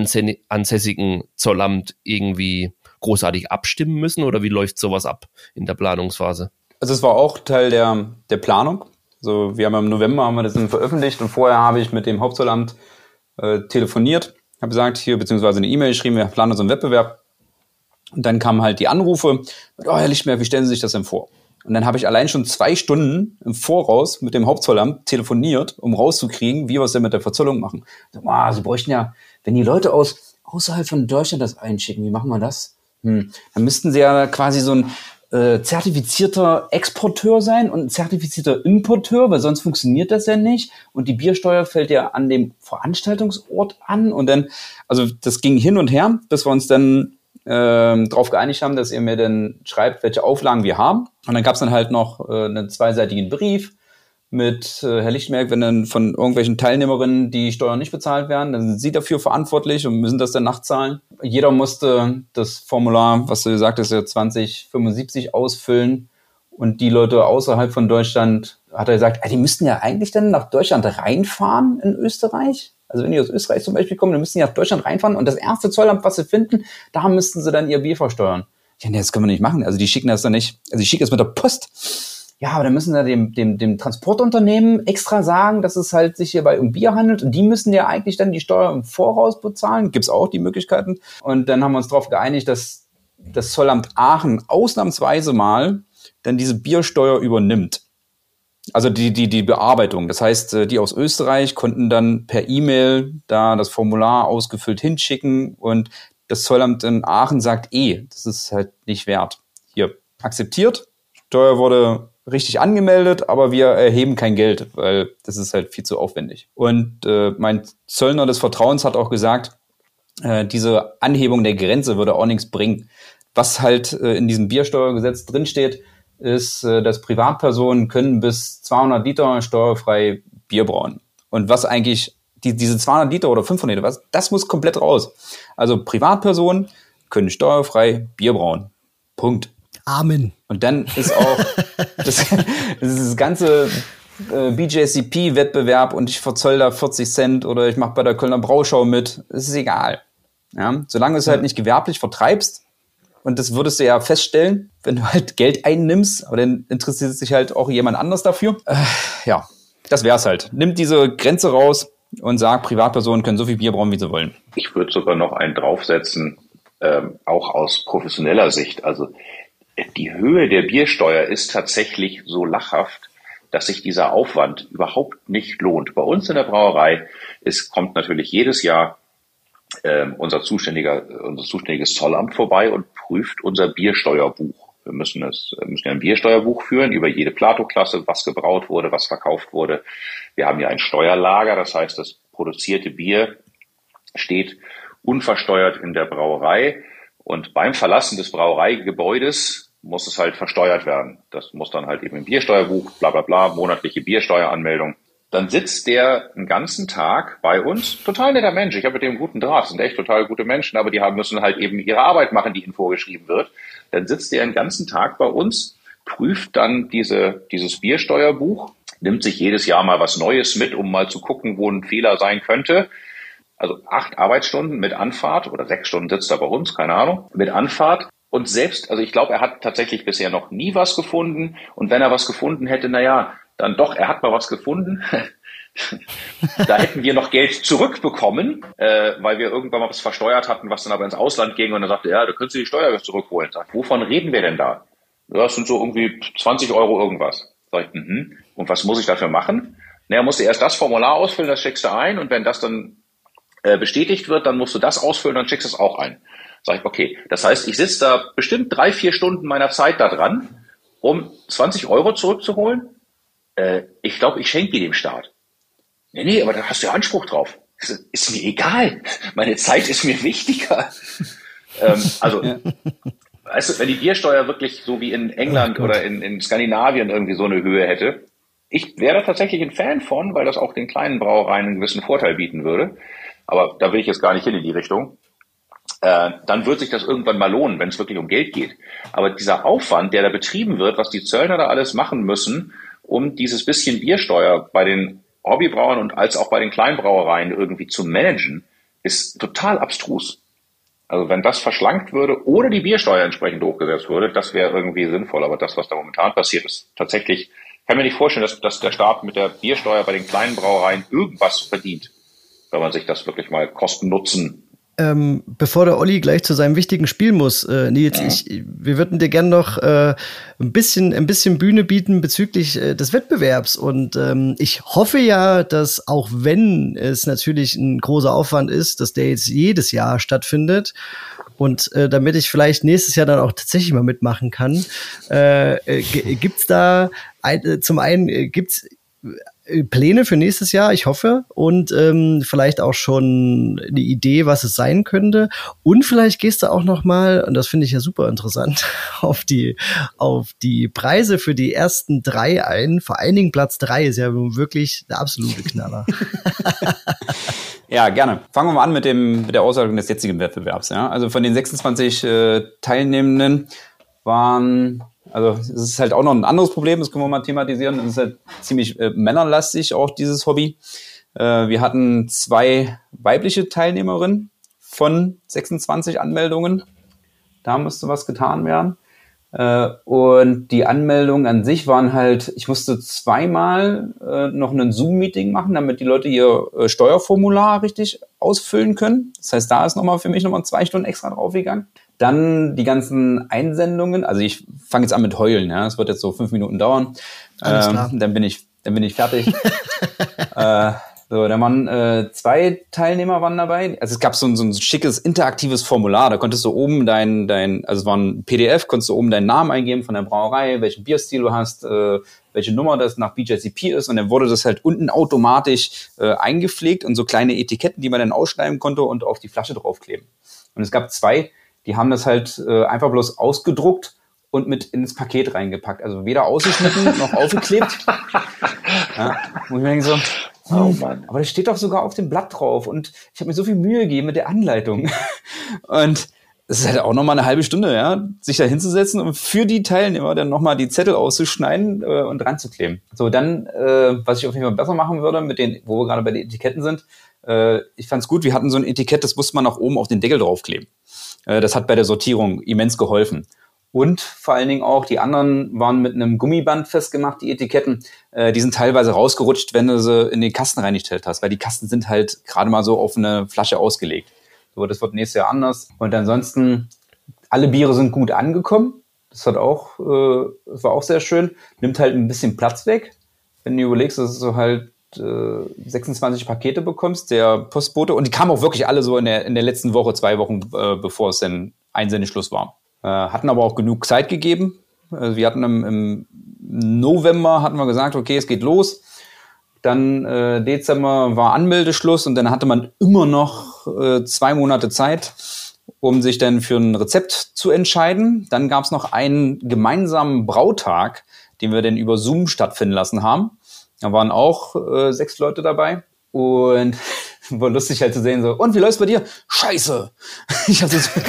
ansässigen Zollamt irgendwie großartig abstimmen müssen, oder wie läuft sowas ab in der Planungsphase? Also es war auch Teil der Planung. So, wir haben im November haben wir das dann veröffentlicht, und vorher habe ich mit dem Hauptzollamt telefoniert, habe gesagt, hier, beziehungsweise eine E-Mail geschrieben, wir planen so einen Wettbewerb. Und dann kamen halt die Anrufe, Herr Lichtmerk, wie stellen Sie sich das denn vor? Und dann habe ich allein schon 2 Stunden im Voraus mit dem Hauptzollamt telefoniert, um rauszukriegen, wie wir es denn mit der Verzollung machen. So, Sie bräuchten ja, wenn die Leute außerhalb von Deutschland das einschicken, wie machen wir das? Dann müssten sie ja quasi so ein zertifizierter Exporteur sein und ein zertifizierter Importeur, weil sonst funktioniert das ja nicht. Und die Biersteuer fällt ja an dem Veranstaltungsort an. Und dann, also das ging hin und her, bis wir uns dann darauf geeinigt haben, dass ihr mir dann schreibt, welche Auflagen wir haben. Und dann gab es dann halt noch einen 2-seitigen Brief mit Herr Lichtmerk, wenn dann von irgendwelchen Teilnehmerinnen die Steuern nicht bezahlt werden, dann sind sie dafür verantwortlich und müssen das dann nachzahlen. Jeder musste das Formular, was du gesagt hast, ja 2075 ausfüllen, und die Leute außerhalb von Deutschland, hat er gesagt, die müssten ja eigentlich dann nach Deutschland reinfahren in Österreich. Also wenn die aus Österreich zum Beispiel kommen, dann müssten die nach Deutschland reinfahren, und das erste Zollamt, was sie finden, da müssten sie dann ihr Bier versteuern. Ja, nee, das können wir nicht machen. Also die schicken das dann nicht, also die schicken das mit der Post. Ja, aber dann müssen wir dem Transportunternehmen extra sagen, dass es halt sich hierbei um Bier handelt, und die müssen ja eigentlich dann die Steuer im Voraus bezahlen. Gibt's auch die Möglichkeiten. Und dann haben wir uns darauf geeinigt, dass das Zollamt Aachen ausnahmsweise mal dann diese Biersteuer übernimmt. Also die Bearbeitung. Das heißt, die aus Österreich konnten dann per E-Mail da das Formular ausgefüllt hinschicken, und das Zollamt in Aachen sagt, das ist halt nicht wert, hier akzeptiert, Steuer wurde richtig angemeldet, aber wir erheben kein Geld, weil das ist halt viel zu aufwendig. Und mein Zöllner des Vertrauens hat auch gesagt, diese Anhebung der Grenze würde auch nichts bringen. Was halt in diesem Biersteuergesetz drinsteht, ist, dass Privatpersonen können bis 200 Liter steuerfrei Bier brauen. Und was eigentlich diese 200 Liter oder 500 Liter, das muss komplett raus. Also Privatpersonen können steuerfrei Bier brauen. Punkt. Amen. Und dann ist auch das ganze BJCP-Wettbewerb und ich verzoll da 40 Cent oder ich mache bei der Kölner Brauschau mit, das ist egal. Ja? Solange du es halt nicht gewerblich vertreibst, und das würdest du ja feststellen, wenn du halt Geld einnimmst, aber dann interessiert sich halt auch jemand anders dafür. Ja, das wär's halt. Nimm diese Grenze raus und sag, Privatpersonen können so viel Bier brauen, wie sie wollen. Ich würde sogar noch einen draufsetzen, auch aus professioneller Sicht. Also die Höhe der Biersteuer ist tatsächlich so lachhaft, dass sich dieser Aufwand überhaupt nicht lohnt. Bei uns in der Brauerei kommt natürlich jedes Jahr unser zuständiges Zollamt vorbei und prüft unser Biersteuerbuch. Wir müssen ein Biersteuerbuch führen über jede Plato-Klasse, was gebraut wurde, was verkauft wurde. Wir haben ja ein Steuerlager, das heißt, das produzierte Bier steht unversteuert in der Brauerei und beim Verlassen des Brauereigebäudes muss es halt versteuert werden. Das muss dann halt eben im Biersteuerbuch, bla bla bla, monatliche Biersteueranmeldung. Dann sitzt der einen ganzen Tag bei uns, total netter Mensch, ich habe mit dem einen guten Draht, das sind echt total gute Menschen, aber die müssen halt eben ihre Arbeit machen, die ihnen vorgeschrieben wird. Dann sitzt der einen ganzen Tag bei uns, prüft dann dieses Biersteuerbuch, nimmt sich jedes Jahr mal was Neues mit, um mal zu gucken, wo ein Fehler sein könnte. Also 8 Arbeitsstunden mit Anfahrt oder 6 Stunden sitzt er bei uns, keine Ahnung, mit Anfahrt. Und selbst, also ich glaube, er hat tatsächlich bisher noch nie was gefunden. Und wenn er was gefunden hätte, dann doch, er hat mal was gefunden. Da hätten wir noch Geld zurückbekommen, weil wir irgendwann mal was versteuert hatten, was dann aber ins Ausland ging. Und dann sagte er, ja, da könntest du die Steuer zurückholen. Sag, wovon reden wir denn da? Ja, das sind so irgendwie 20 Euro irgendwas. Sag ich, Und was muss ich dafür machen? Naja, musst du erst das Formular ausfüllen, das schickst du ein. Und wenn das dann bestätigt wird, dann musst du das ausfüllen, dann schickst du es auch ein. Sag ich, okay. Das heißt, ich sitze da bestimmt 3-4 Stunden meiner Zeit da dran, um 20 Euro zurückzuholen. Ich glaube, ich schenke die dem Staat. Nee, aber da hast du ja Anspruch drauf. Ist mir egal. Meine Zeit ist mir wichtiger. Weißt du, wenn die Biersteuer wirklich so wie in England oder in Skandinavien irgendwie so eine Höhe hätte, ich wäre da tatsächlich ein Fan von, weil das auch den kleinen Brauereien einen gewissen Vorteil bieten würde. Aber da will ich jetzt gar nicht hin in die Richtung. Dann wird sich das irgendwann mal lohnen, wenn es wirklich um Geld geht. Aber dieser Aufwand, der da betrieben wird, was die Zöllner da alles machen müssen, um dieses bisschen Biersteuer bei den Hobbybrauern und als auch bei den Kleinbrauereien irgendwie zu managen, ist total abstrus. Also wenn das verschlankt würde oder die Biersteuer entsprechend hochgesetzt würde, das wäre irgendwie sinnvoll. Aber das, was da momentan passiert, ist tatsächlich, ich kann mir nicht vorstellen, dass der Staat mit der Biersteuer bei den kleinen Brauereien irgendwas verdient, wenn man sich das wirklich mal Kosten-Nutzen. Bevor der Olli gleich zu seinem wichtigen Spiel muss, Nils, wir würden dir gerne noch ein bisschen Bühne bieten bezüglich des Wettbewerbs. Und ich hoffe ja, dass auch wenn es natürlich ein großer Aufwand ist, dass der jetzt jedes Jahr stattfindet und damit ich vielleicht nächstes Jahr dann auch tatsächlich mal mitmachen kann, gibt's da zum einen gibt's Pläne für nächstes Jahr, ich hoffe, und vielleicht auch schon eine Idee, was es sein könnte. Und vielleicht gehst du auch noch mal, und das finde ich ja super interessant, auf die Preise für die ersten 3 ein. Vor allen Dingen Platz 3 ist ja wirklich der absolute Knaller. Ja, gerne. Fangen wir mal an mit der Auswertung des jetzigen Wettbewerbs. Ja? Also von den 26 Teilnehmenden waren, also es ist halt auch noch ein anderes Problem, das können wir mal thematisieren. Es ist halt ziemlich männerlastig, auch dieses Hobby. Wir hatten 2 weibliche Teilnehmerinnen von 26 Anmeldungen. Da musste was getan werden. Und die Anmeldungen an sich waren halt, ich musste 2-mal noch ein Zoom-Meeting machen, damit die Leute ihr Steuerformular richtig ausfüllen können. Das heißt, da ist für mich nochmal 2 Stunden extra draufgegangen. Dann die ganzen Einsendungen, also ich fange jetzt an mit Heulen, ja, es wird jetzt so 5 Minuten dauern. Alles klar. Dann bin ich fertig. So, da waren 2 Teilnehmer waren dabei. Also es gab so ein schickes interaktives Formular. Da konntest du oben also es war ein PDF, konntest du oben deinen Namen eingeben von der Brauerei, welchen Bierstil du hast, welche Nummer das nach BJCP ist. Und dann wurde das halt unten automatisch eingepflegt und so kleine Etiketten, die man dann ausschreiben konnte und auf die Flasche draufkleben. Und es gab 2, die haben das halt einfach bloß ausgedruckt und mit ins Paket reingepackt. Also weder ausgeschnitten noch aufgeklebt. Ja, wo ich mir denke so, oh Mann. Aber das steht doch sogar auf dem Blatt drauf und ich habe mir so viel Mühe gegeben mit der Anleitung. Und es ist halt auch nochmal eine halbe Stunde, ja, sich da hinzusetzen und für die Teilnehmer dann nochmal die Zettel auszuschneiden und ranzukleben. So, dann, was ich auf jeden Fall besser machen würde, wo wir gerade bei den Etiketten sind, ich fand's gut, wir hatten so ein Etikett, das musste man nach oben auf den Deckel draufkleben. Das hat bei der Sortierung immens geholfen. Und vor allen Dingen auch, die anderen waren mit einem Gummiband festgemacht, die Etiketten. Die sind teilweise rausgerutscht, wenn du sie in den Kasten reingestellt hast, weil die Kasten sind halt gerade mal so auf eine Flasche ausgelegt. So, das wird nächstes Jahr anders. Und ansonsten, alle Biere sind gut angekommen. Das war auch sehr schön. Nimmt halt ein bisschen Platz weg. Wenn du überlegst, dass du halt 26 Pakete bekommst, der Postbote. Und die kamen auch wirklich alle so in der letzten Woche, 2 Wochen, bevor es dann Einsendeschluss war. Hatten aber auch genug Zeit gegeben. Also wir hatten im November hatten wir gesagt, okay, es geht los. Dann Dezember war Anmeldeschluss und dann hatte man immer noch 2 Monate Zeit, um sich dann für ein Rezept zu entscheiden. Dann gab es noch einen gemeinsamen Brautag, den wir dann über Zoom stattfinden lassen haben. Da waren auch 6 Leute dabei. Und war lustig halt zu sehen, so, und wie läuft's bei dir? Scheiße! Ich hab das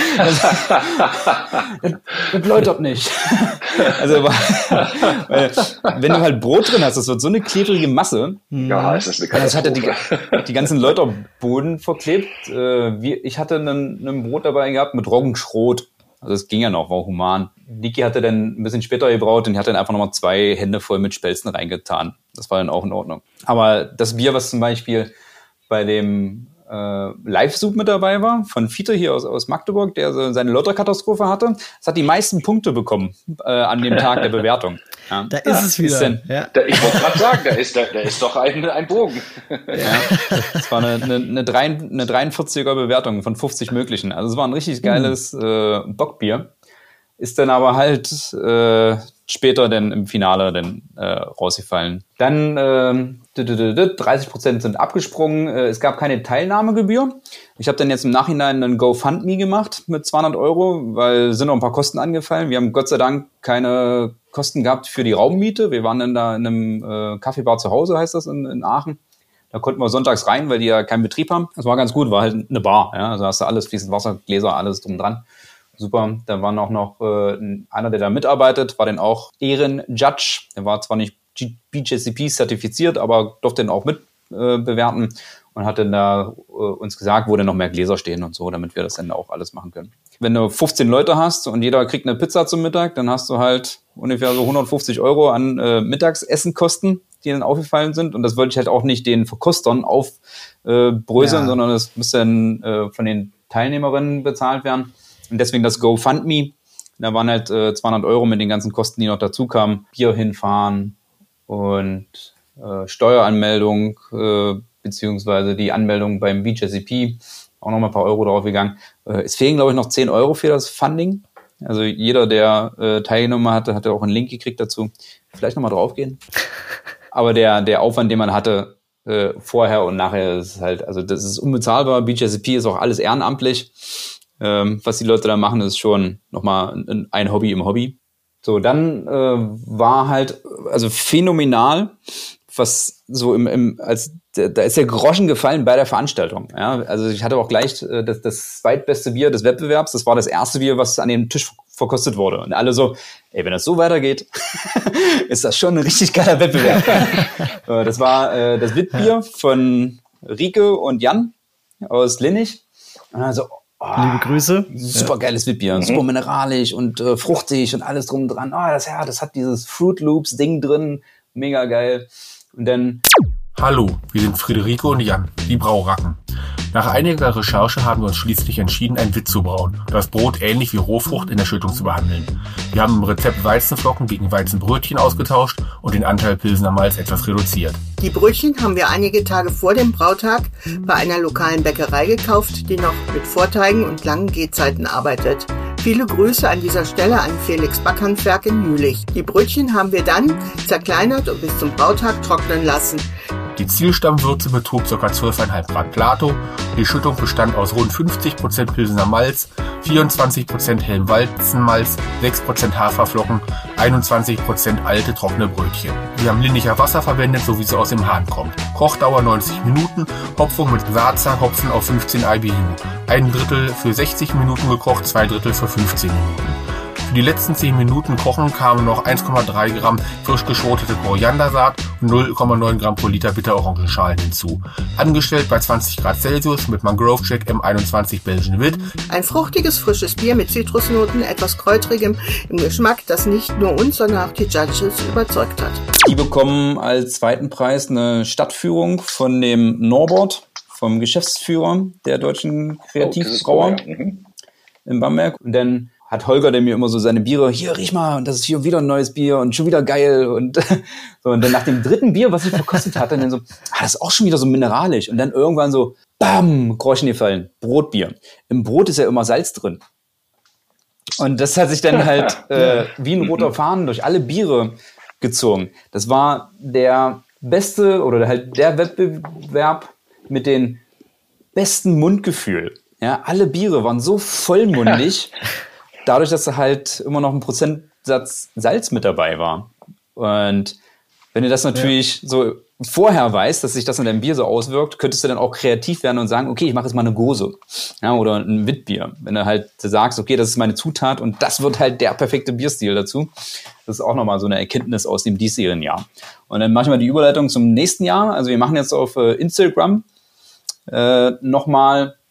läutet nicht. Also, weil, wenn du halt Brot drin hast, das wird so eine klebrige Masse. Ja, es ist eine Katastrophe. Das hatte die ganzen Leute auf Boden verklebt. Ich hatte einen Brot dabei gehabt mit Roggenschrot. Also es ging ja noch, war human. Niki hatte dann ein bisschen später gebraut und die hat dann einfach nochmal 2 Hände voll mit Spelzen reingetan. Das war dann auch in Ordnung. Aber das Bier, was zum Beispiel bei dem Live-Soup mit dabei war, von Fiete hier aus Magdeburg, der so seine Lotterkatastrophe hatte, das hat die meisten Punkte bekommen an dem Tag der Bewertung. Ja. Da ist es wieder. Ich wollte gerade sagen, da ist doch ein Bogen. Ja, das war eine 43er Bewertung von 50 möglichen. Also es war ein richtig geiles Bockbier. Ist dann aber halt später dann im Finale dann rausgefallen. Dann 30% sind abgesprungen. Es gab keine Teilnahmegebühr. Ich habe dann jetzt im Nachhinein einen GoFundMe gemacht mit 200 €, weil sind noch ein paar Kosten angefallen. Wir haben Gott sei Dank keine Kosten gehabt für die Raummiete. Wir waren dann da in einem Kaffeebar zu Hause, heißt das, in Aachen. Da konnten wir sonntags rein, weil die ja keinen Betrieb haben. Das war ganz gut, war halt eine Bar. Ja? Also hast du alles, fließend Wasser, Gläser, alles drum dran. Super, da war noch einer, der da mitarbeitet, war dann auch Ehrenjudge. Der war zwar nicht BJCP zertifiziert, aber durfte dann auch mit bewerten und hat dann da uns gesagt, wo denn noch mehr Gläser stehen und so, damit wir das dann auch alles machen können. Wenn du 15 Leute hast und jeder kriegt eine Pizza zum Mittag, dann hast du halt ungefähr so 150 € an Mittagsessenkosten, die dann aufgefallen sind. Und das wollte ich halt auch nicht den Verkostern aufbröseln, sondern das müsste dann von den Teilnehmerinnen bezahlt werden. Und deswegen das GoFundMe. Da waren halt 200 € mit den ganzen Kosten, die noch dazu kamen. Bier hinfahren und Steueranmeldung beziehungsweise die Anmeldung beim BJCP. Auch noch mal ein paar Euro drauf gegangen. Es fehlen, glaube ich, noch 10 € für das Funding. Also jeder, der teilgenommen hatte auch einen Link gekriegt dazu. Vielleicht noch mal draufgehen. Aber der Aufwand, den man hatte vorher und nachher, ist halt, also das ist unbezahlbar. BJCP ist auch alles ehrenamtlich. Was die Leute da machen, ist schon nochmal ein Hobby im Hobby. So, dann war halt, also phänomenal, was so da ist der Groschen gefallen bei der Veranstaltung. Ja? Also ich hatte auch gleich das zweitbeste Bier des Wettbewerbs. Das war das erste Bier, was an dem Tisch verkostet wurde. Und alle so, ey, wenn das so weitergeht, ist das schon ein richtig geiler Wettbewerb. Das war das Witbier von Rike und Jan aus Linnich. Und also, liebe Grüße. Super geiles Witbier, super mineralisch und fruchtig und alles drum dran. Das hat dieses Fruit Loops Ding drin, mega geil. Und dann hallo, wir sind Friederike und Jan, die Brauracken. Nach einiger Recherche haben wir uns schließlich entschieden, ein Wit zu brauen, das Brot ähnlich wie Rohfrucht in der Schüttung zu behandeln. Wir haben im Rezept Weizenflocken gegen Weizenbrötchen ausgetauscht und den Anteil Pilsener Malz etwas reduziert. Die Brötchen haben wir einige Tage vor dem Brautag bei einer lokalen Bäckerei gekauft, die noch mit Vorteigen und langen Gehzeiten arbeitet. Viele Grüße an dieser Stelle an Felix Backhandwerk in Jülich. Die Brötchen haben wir dann zerkleinert und bis zum Brautag trocknen lassen. Die Zielstammwürze betrug ca. 12,5 Grad Plato. Die Schüttung bestand aus rund 50% Pilsener Malz, 24% hellem Weizenmalz, 6% Haferflocken, 21% alte trockene Brötchen. Wir haben Linnicher Wasser verwendet, so wie es aus dem Hahn kommt. Kochdauer 90 Minuten, Hopfung mit Sarzer Hopfen auf 15 IBU. Ein Drittel für 60 Minuten gekocht, 2 Drittel für 15 Minuten. Für die letzten 10 Minuten Kochen kamen noch 1,3 Gramm frisch geschrotete Koriandersaat und 0,9 Gramm pro Liter Bitterorangenschalen hinzu. Angestellt bei 20 Grad Celsius mit Mangrove Jack M21 Belgian Wit. Ein fruchtiges, frisches Bier mit Zitrusnoten, etwas kräutrigem im Geschmack, das nicht nur uns, sondern auch die Judges überzeugt hat. Die bekommen als zweiten Preis eine Stadtführung von dem Norbert, vom Geschäftsführer der deutschen Kreativbrauer in Bamberg. Und dann hat Holger, der mir immer so seine Biere, hier, riech mal, und das ist hier wieder ein neues Bier und schon wieder geil und so. Und dann nach dem dritten Bier, was ich verkostet hatte, dann so, das ist auch schon wieder so mineralisch. Und dann irgendwann so, bam, Groschen gefallen, Brotbier. Im Brot ist ja immer Salz drin. Und das hat sich dann halt wie ein roter Faden durch alle Biere gezogen. Das war der beste oder halt der Wettbewerb mit dem besten Mundgefühl. Ja, alle Biere waren so vollmundig, dadurch, dass da halt immer noch ein Prozentsatz Salz mit dabei war. Und wenn du das natürlich so vorher weißt, dass sich das in deinem Bier so auswirkt, könntest du dann auch kreativ werden und sagen, okay, ich mache jetzt mal eine Gose, ja, oder ein Witbier. Wenn du halt sagst, okay, das ist meine Zutat und das wird halt der perfekte Bierstil dazu. Das ist auch nochmal so eine Erkenntnis aus dem diesjährigen Jahr. Und dann machen wir die Überleitung zum nächsten Jahr. Also wir machen jetzt auf Instagram nochmal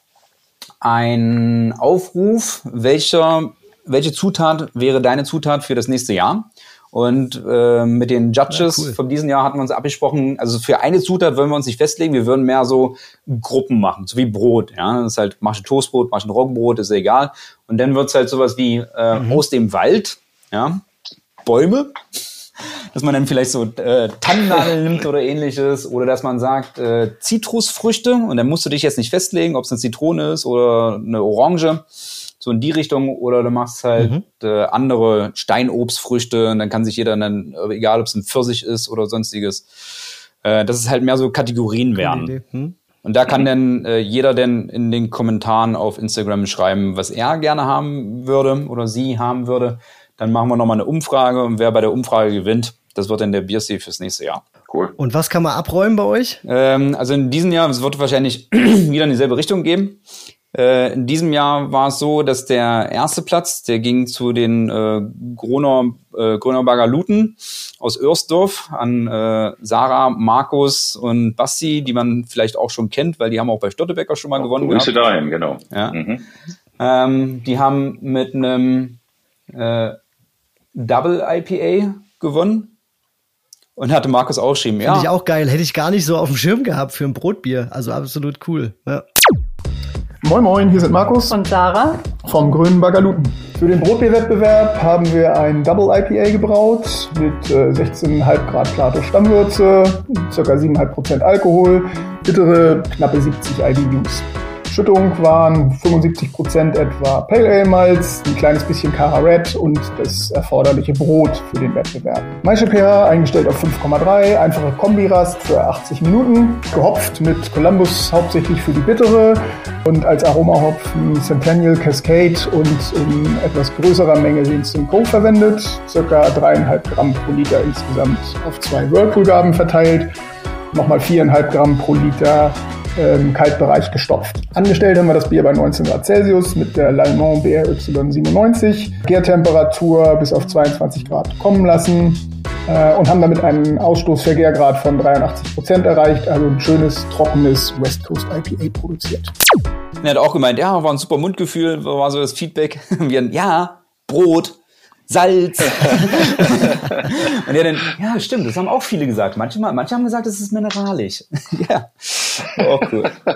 einen Aufruf, welche Zutat wäre deine Zutat für das nächste Jahr? Und mit den Judges von diesem Jahr hatten wir uns abgesprochen, also für eine Zutat wollen wir uns nicht festlegen, wir würden mehr so Gruppen machen, so wie Brot. Ja? Das ist halt, machst du Toastbrot, machst du ein Roggenbrot, ist ja egal. Und dann wird's halt sowas wie aus dem Wald, ja, Bäume, dass man dann vielleicht so Tannennadeln nimmt oder ähnliches, oder dass man sagt Zitrusfrüchte, und dann musst du dich jetzt nicht festlegen, ob es eine Zitrone ist oder eine Orange, so in die Richtung, oder du machst halt andere Steinobstfrüchte, und dann kann sich jeder dann, egal ob es ein Pfirsich ist oder sonstiges, dass es halt mehr so Kategorien werden. Und da kann dann jeder dann in den Kommentaren auf Instagram schreiben, was er gerne haben würde oder sie haben würde. Dann machen wir nochmal eine Umfrage, und wer bei der Umfrage gewinnt, das wird dann der Bierstil fürs nächste Jahr. Cool. Und was kann man abräumen bei euch? Also in diesem Jahr, es wird wahrscheinlich wieder in dieselbe Richtung gehen. In diesem Jahr war es so, dass der erste Platz, der ging zu den Grönerberger Luten aus Oersdorf an Sarah, Markus und Basti, die man vielleicht auch schon kennt, weil die haben auch bei Störtebeker schon mal gewonnen. Grüße dahin, genau. Ja. Die haben mit einem Double IPA gewonnen. Und hatte Markus auch geschrieben, ja. Finde ich auch geil. Hätte ich gar nicht so auf dem Schirm gehabt für ein Brotbier. Also absolut cool. Ja. Moin Moin, hier sind Markus und Sarah vom Grönenberger Luten. Für den Brotbierwettbewerb haben wir ein Double IPA gebraut mit 16,5 Grad Plato Stammwürze, ca. 7,5% Alkohol, bittere knappe 70 IBUs. Schüttung waren 75% etwa Pale Ale Malz, ein kleines bisschen Cara Red und das erforderliche Brot für den Wettbewerb. Maische pH eingestellt auf 5,3, einfache Kombirast für 80 Minuten, gehopft mit Columbus hauptsächlich für die bittere und als Aromahopfen Centennial Cascade und in etwas größerer Menge den Simcoe verwendet, ca. 3,5 Gramm pro Liter insgesamt auf 2 Whirlpool-Gaben verteilt, nochmal 4,5 Gramm pro Liter im Kaltbereich gestopft. Angestellt haben wir das Bier bei 19 Grad Celsius mit der Lallemand BRY 97, Gärtemperatur bis auf 22 Grad kommen lassen und haben damit einen Ausstoßvergärgrad von 83% erreicht, also ein schönes, trockenes West Coast IPA produziert. Er hat auch gemeint, ja, war ein super Mundgefühl, war so das Feedback. Wir haben, ja, Brot, Salz. Und er dann, ja, stimmt, das haben auch viele gesagt. Manche haben gesagt, es ist mineralisch. Ja, auch cool.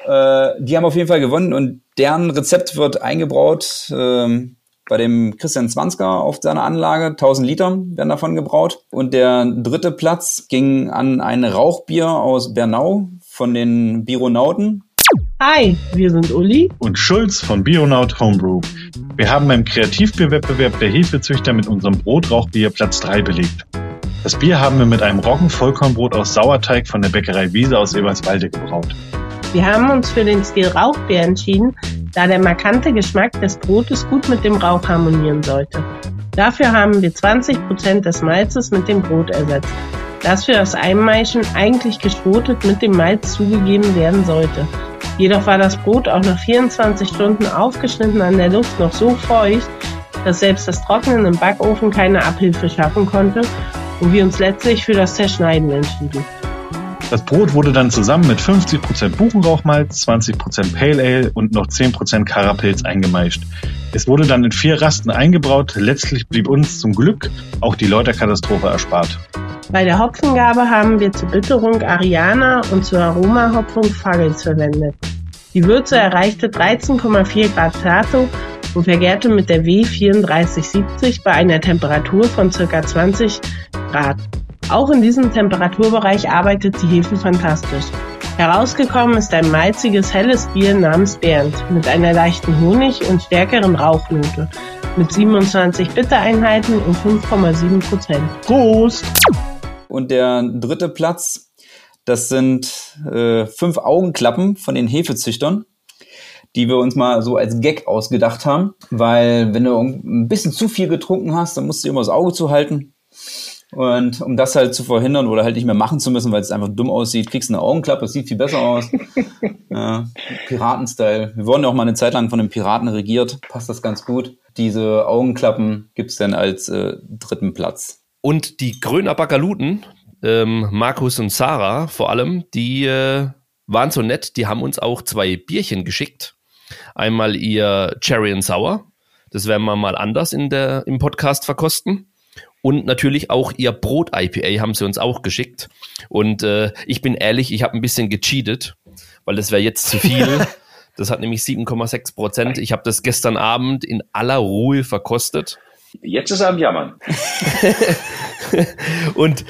Die haben auf jeden Fall gewonnen und deren Rezept wird eingebraut bei dem Christian Zwanzger auf seiner Anlage. 1000 Liter werden davon gebraut. Und der 3. Platz ging an ein Rauchbier aus Bernau von den Bionauten. Hi, wir sind Uli und Schulz von Bionaut Homebrew. Wir haben beim Kreativbierwettbewerb der Hefezüchter mit unserem Brotrauchbier Platz 3 belegt. Das Bier haben wir mit einem Roggen-Vollkornbrot aus Sauerteig von der Bäckerei Wiese aus Eberswalde gebraut. Wir haben uns für den Stil Rauchbier entschieden, da der markante Geschmack des Brotes gut mit dem Rauch harmonieren sollte. Dafür haben wir 20% des Malzes mit dem Brot ersetzt, das für das Einmeischen eigentlich geschrotet mit dem Malz zugegeben werden sollte. Jedoch war das Brot auch nach 24 Stunden aufgeschnitten an der Luft noch so feucht, dass selbst das Trocknen im Backofen keine Abhilfe schaffen konnte und wir uns letztlich für das Zerschneiden entschieden. Das Brot wurde dann zusammen mit 50% Buchenrauchmalz, 20% Pale Ale und noch 10% Karapilz eingemeischt. Es wurde dann in 4 Rasten eingebraut. Letztlich blieb uns zum Glück auch die Läuterkatastrophe erspart. Bei der Hopfengabe haben wir zur Bitterung Ariana und zur Aromahopfung Fuggles verwendet. Die Würze erreichte 13,4 Grad Plato und vergärte mit der W3470 bei einer Temperatur von ca. 20 Grad. Auch in diesem Temperaturbereich arbeitet die Hefe fantastisch. Herausgekommen ist ein malziges, helles Bier namens Bernd mit einer leichten Honig- und stärkeren Rauchnote mit 27 Bittereinheiten und 5,7%. Prost! Und der 3. Platz, das sind 5 Augenklappen von den Hefezüchtern, die wir uns mal so als Gag ausgedacht haben. Weil wenn du ein bisschen zu viel getrunken hast, dann musst du dir immer das Auge zuhalten. Und um das halt zu verhindern oder halt nicht mehr machen zu müssen, weil es einfach dumm aussieht, kriegst du eine Augenklappe, das sieht viel besser aus. Piraten-Style. Wir wurden ja auch mal eine Zeit lang von den Piraten regiert. Passt das ganz gut. Diese Augenklappen gibt's dann als 3. Platz. Und die Gröner Bakaluten, Markus und Sarah vor allem, die waren so nett, die haben uns auch 2 Bierchen geschickt. Einmal ihr Cherry and Sour, das werden wir mal anders im Podcast verkosten. Und natürlich auch ihr Brot-IPA haben sie uns auch geschickt. Und ich bin ehrlich, ich habe ein bisschen gecheatet, weil das wäre jetzt zu viel. Das hat nämlich 7,6%. Ich habe das gestern Abend in aller Ruhe verkostet. Jetzt ist er am Jammern. und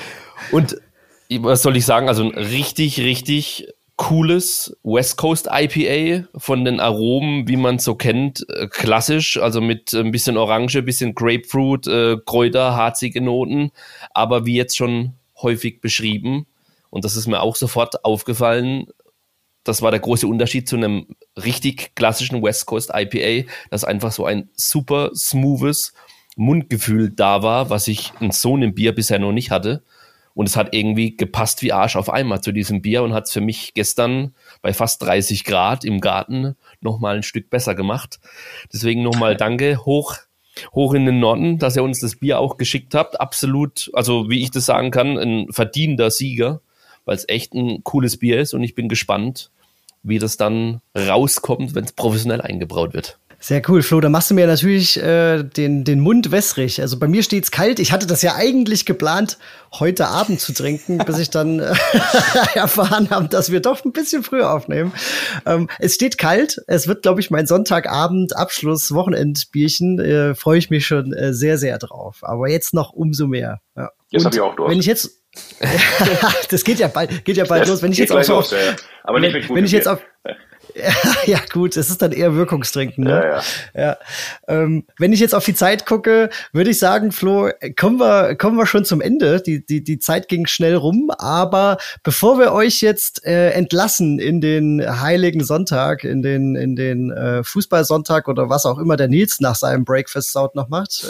was soll ich sagen? Also ein richtig, richtig cooles West Coast IPA von den Aromen, wie man es so kennt, klassisch, also mit ein bisschen Orange, ein bisschen Grapefruit, Kräuter, harzige Noten, aber wie jetzt schon häufig beschrieben, und das ist mir auch sofort aufgefallen, das war der große Unterschied zu einem richtig klassischen West Coast IPA, dass einfach so ein super smoothes Mundgefühl da war, was ich in so einem Bier bisher noch nicht hatte. Und es hat irgendwie gepasst wie Arsch auf einmal zu diesem Bier und hat es für mich gestern bei fast 30 Grad im Garten nochmal ein Stück besser gemacht. Deswegen nochmal danke, hoch in den Norden, dass ihr uns das Bier auch geschickt habt. Absolut, also wie ich das sagen kann, ein verdienter Sieger, weil es echt ein cooles Bier ist und ich bin gespannt, wie das dann rauskommt, wenn es professionell eingebraut wird. Sehr cool, Flo. Da machst du mir natürlich den Mund wässrig. Also bei mir steht's kalt. Ich hatte das ja eigentlich geplant, heute Abend zu trinken, bis ich dann erfahren habe, dass wir doch ein bisschen früher aufnehmen. Es steht kalt. Es wird, glaube ich, mein Sonntagabend Abschluss Wochenendbierchen. Freue ich mich schon sehr, sehr drauf. Aber jetzt noch umso mehr. Ja. Jetzt habe ich auch Durst. Wenn ich jetzt das geht ja bald los. Wenn ich jetzt auch so auf, aber nicht mit wenn ich jetzt auf ja gut, es ist dann eher Wirkungstrinken, ne? Ja. Wenn ich jetzt auf die Zeit gucke, würde ich sagen, Flo, kommen wir schon zum Ende. Die Zeit ging schnell rum, aber bevor wir euch jetzt entlassen in den Heiligen Sonntag, in den Fußballsonntag oder was auch immer der Nils nach seinem Breakfast-Sound noch macht.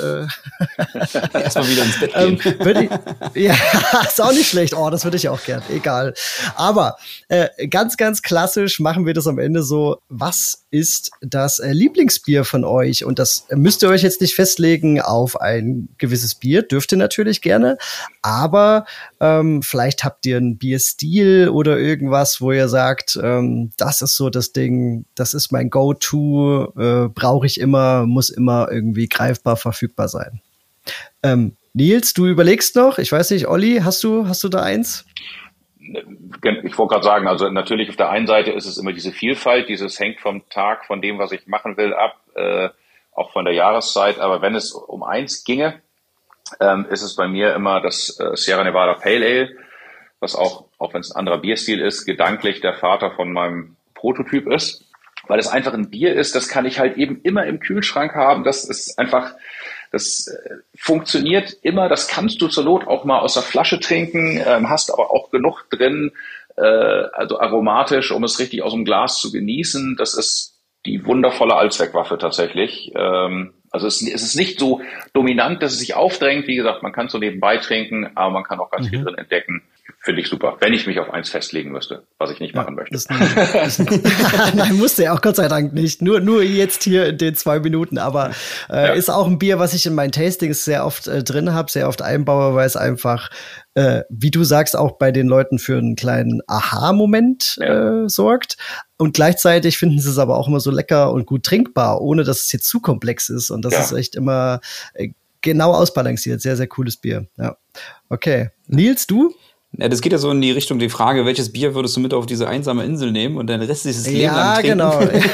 Erstmal wieder ins Bett gehen. Ja, ist auch nicht schlecht. Oh, das würde ich auch gern. Egal. Aber ganz, ganz klassisch machen wir das am Ende so, was ist das Lieblingsbier von euch? Und das müsst ihr euch jetzt nicht festlegen auf ein gewisses Bier, dürft ihr natürlich gerne, aber vielleicht habt ihr einen Bierstil oder irgendwas, wo ihr sagt, das ist so das Ding, das ist mein Go-To, brauche ich immer, muss immer irgendwie greifbar verfügbar sein. Nils, du überlegst noch, ich weiß nicht, Olli, hast du da eins? Ich wollte gerade sagen, also natürlich auf der einen Seite ist es immer diese Vielfalt, dieses hängt vom Tag, von dem, was ich machen will, ab, auch von der Jahreszeit. Aber wenn es um eins ginge, ist es bei mir immer das Sierra Nevada Pale Ale, was auch wenn es ein anderer Bierstil ist, gedanklich der Vater von meinem Prototyp ist. Weil es einfach ein Bier ist, das kann ich halt eben immer im Kühlschrank haben. Das ist einfach, das funktioniert immer. Das kannst du zur Not auch mal aus der Flasche trinken, hast aber auch genug drin, also aromatisch, um es richtig aus dem Glas zu genießen. Das ist die wundervolle Allzweckwaffe tatsächlich. Also es ist nicht so dominant, dass es sich aufdrängt. Wie gesagt, man kann es so nebenbei trinken, aber man kann auch ganz viel drin entdecken. Finde ich super, wenn ich mich auf eins festlegen müsste, was ich nicht machen möchte. Nein, musste ja auch Gott sei Dank nicht. Nur jetzt hier in den 2 Minuten. Aber ist auch ein Bier, was ich in meinen Tastings sehr oft drin habe, sehr oft einbaue, weil es einfach, wie du sagst, auch bei den Leuten für einen kleinen Aha-Moment sorgt. Und gleichzeitig finden sie es aber auch immer so lecker und gut trinkbar, ohne dass es jetzt zu komplex ist. Und das ist echt immer genau ausbalanciert. Sehr, sehr cooles Bier. Ja. Okay. Nils, du? Ja, das geht ja so in die Richtung, die Frage, welches Bier würdest du mit auf diese einsame Insel nehmen und dein restliches Leben lang trinken?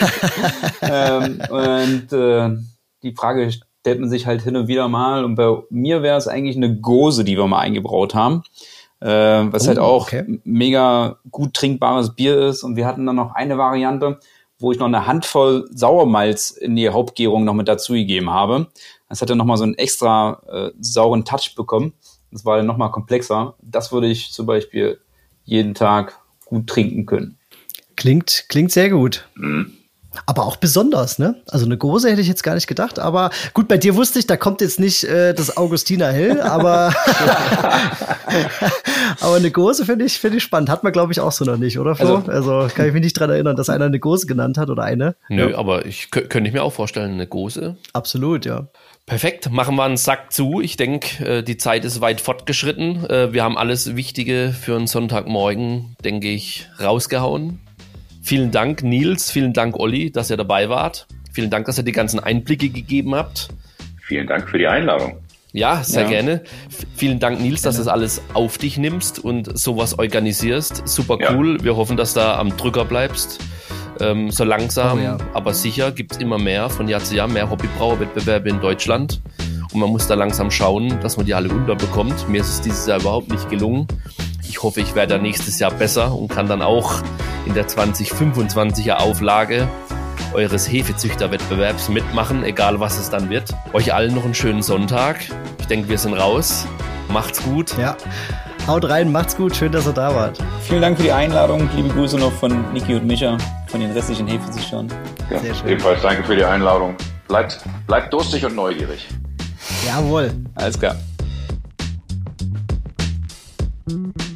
Genau. Die Frage stellt man sich halt hin und wieder mal. Und bei mir wäre es eigentlich eine Gose, die wir mal eingebraut haben. Was halt auch mega gut trinkbares Bier ist. Und wir hatten dann noch eine Variante, wo ich noch eine Handvoll Sauermalz in die Hauptgärung noch mit dazugegeben habe. Das hat dann nochmal so einen extra sauren Touch bekommen. Das war dann nochmal komplexer. Das würde ich zum Beispiel jeden Tag gut trinken können. Klingt sehr gut. Aber auch besonders, ne? Also eine Gose hätte ich jetzt gar nicht gedacht. Aber gut, bei dir wusste ich, da kommt jetzt nicht das Augustiner Hell, aber aber eine Gose finde ich spannend. Hat man, glaube ich, auch so noch nicht, oder Flo? Also kann ich mich nicht dran erinnern, dass einer eine Gose genannt hat oder eine. Nö, aber könnte ich mir auch vorstellen, eine Gose. Absolut, ja. Perfekt, machen wir einen Sack zu. Ich denke, die Zeit ist weit fortgeschritten. Wir haben alles Wichtige für einen Sonntagmorgen, denke ich, rausgehauen. Vielen Dank, Nils, vielen Dank, Olli, dass ihr dabei wart. Vielen Dank, dass ihr die ganzen Einblicke gegeben habt. Vielen Dank für die Einladung. Ja, sehr gerne. Vielen Dank, Nils, dass du das alles auf dich nimmst und sowas organisierst. Super cool. Wir hoffen, dass du da am Drücker bleibst. So langsam, aber sicher gibt's immer mehr von Jahr zu Jahr, mehr Hobbybrauerwettbewerbe in Deutschland. Und man muss da langsam schauen, dass man die alle unterbekommt. Mir ist es dieses Jahr überhaupt nicht gelungen. Ich hoffe, ich werde da nächstes Jahr besser und kann dann auch in der 2025er Auflage eures Hefezüchterwettbewerbs mitmachen, egal was es dann wird. Euch allen noch einen schönen Sonntag. Ich denke, wir sind raus. Macht's gut. Ja. Haut rein, macht's gut, schön, dass ihr da wart. Vielen Dank für die Einladung. Liebe Grüße noch von Niki und Micha, von den restlichen Hefezüchtern. Ja, ebenfalls danke für die Einladung. Bleibt durstig und neugierig. Jawohl. Alles klar.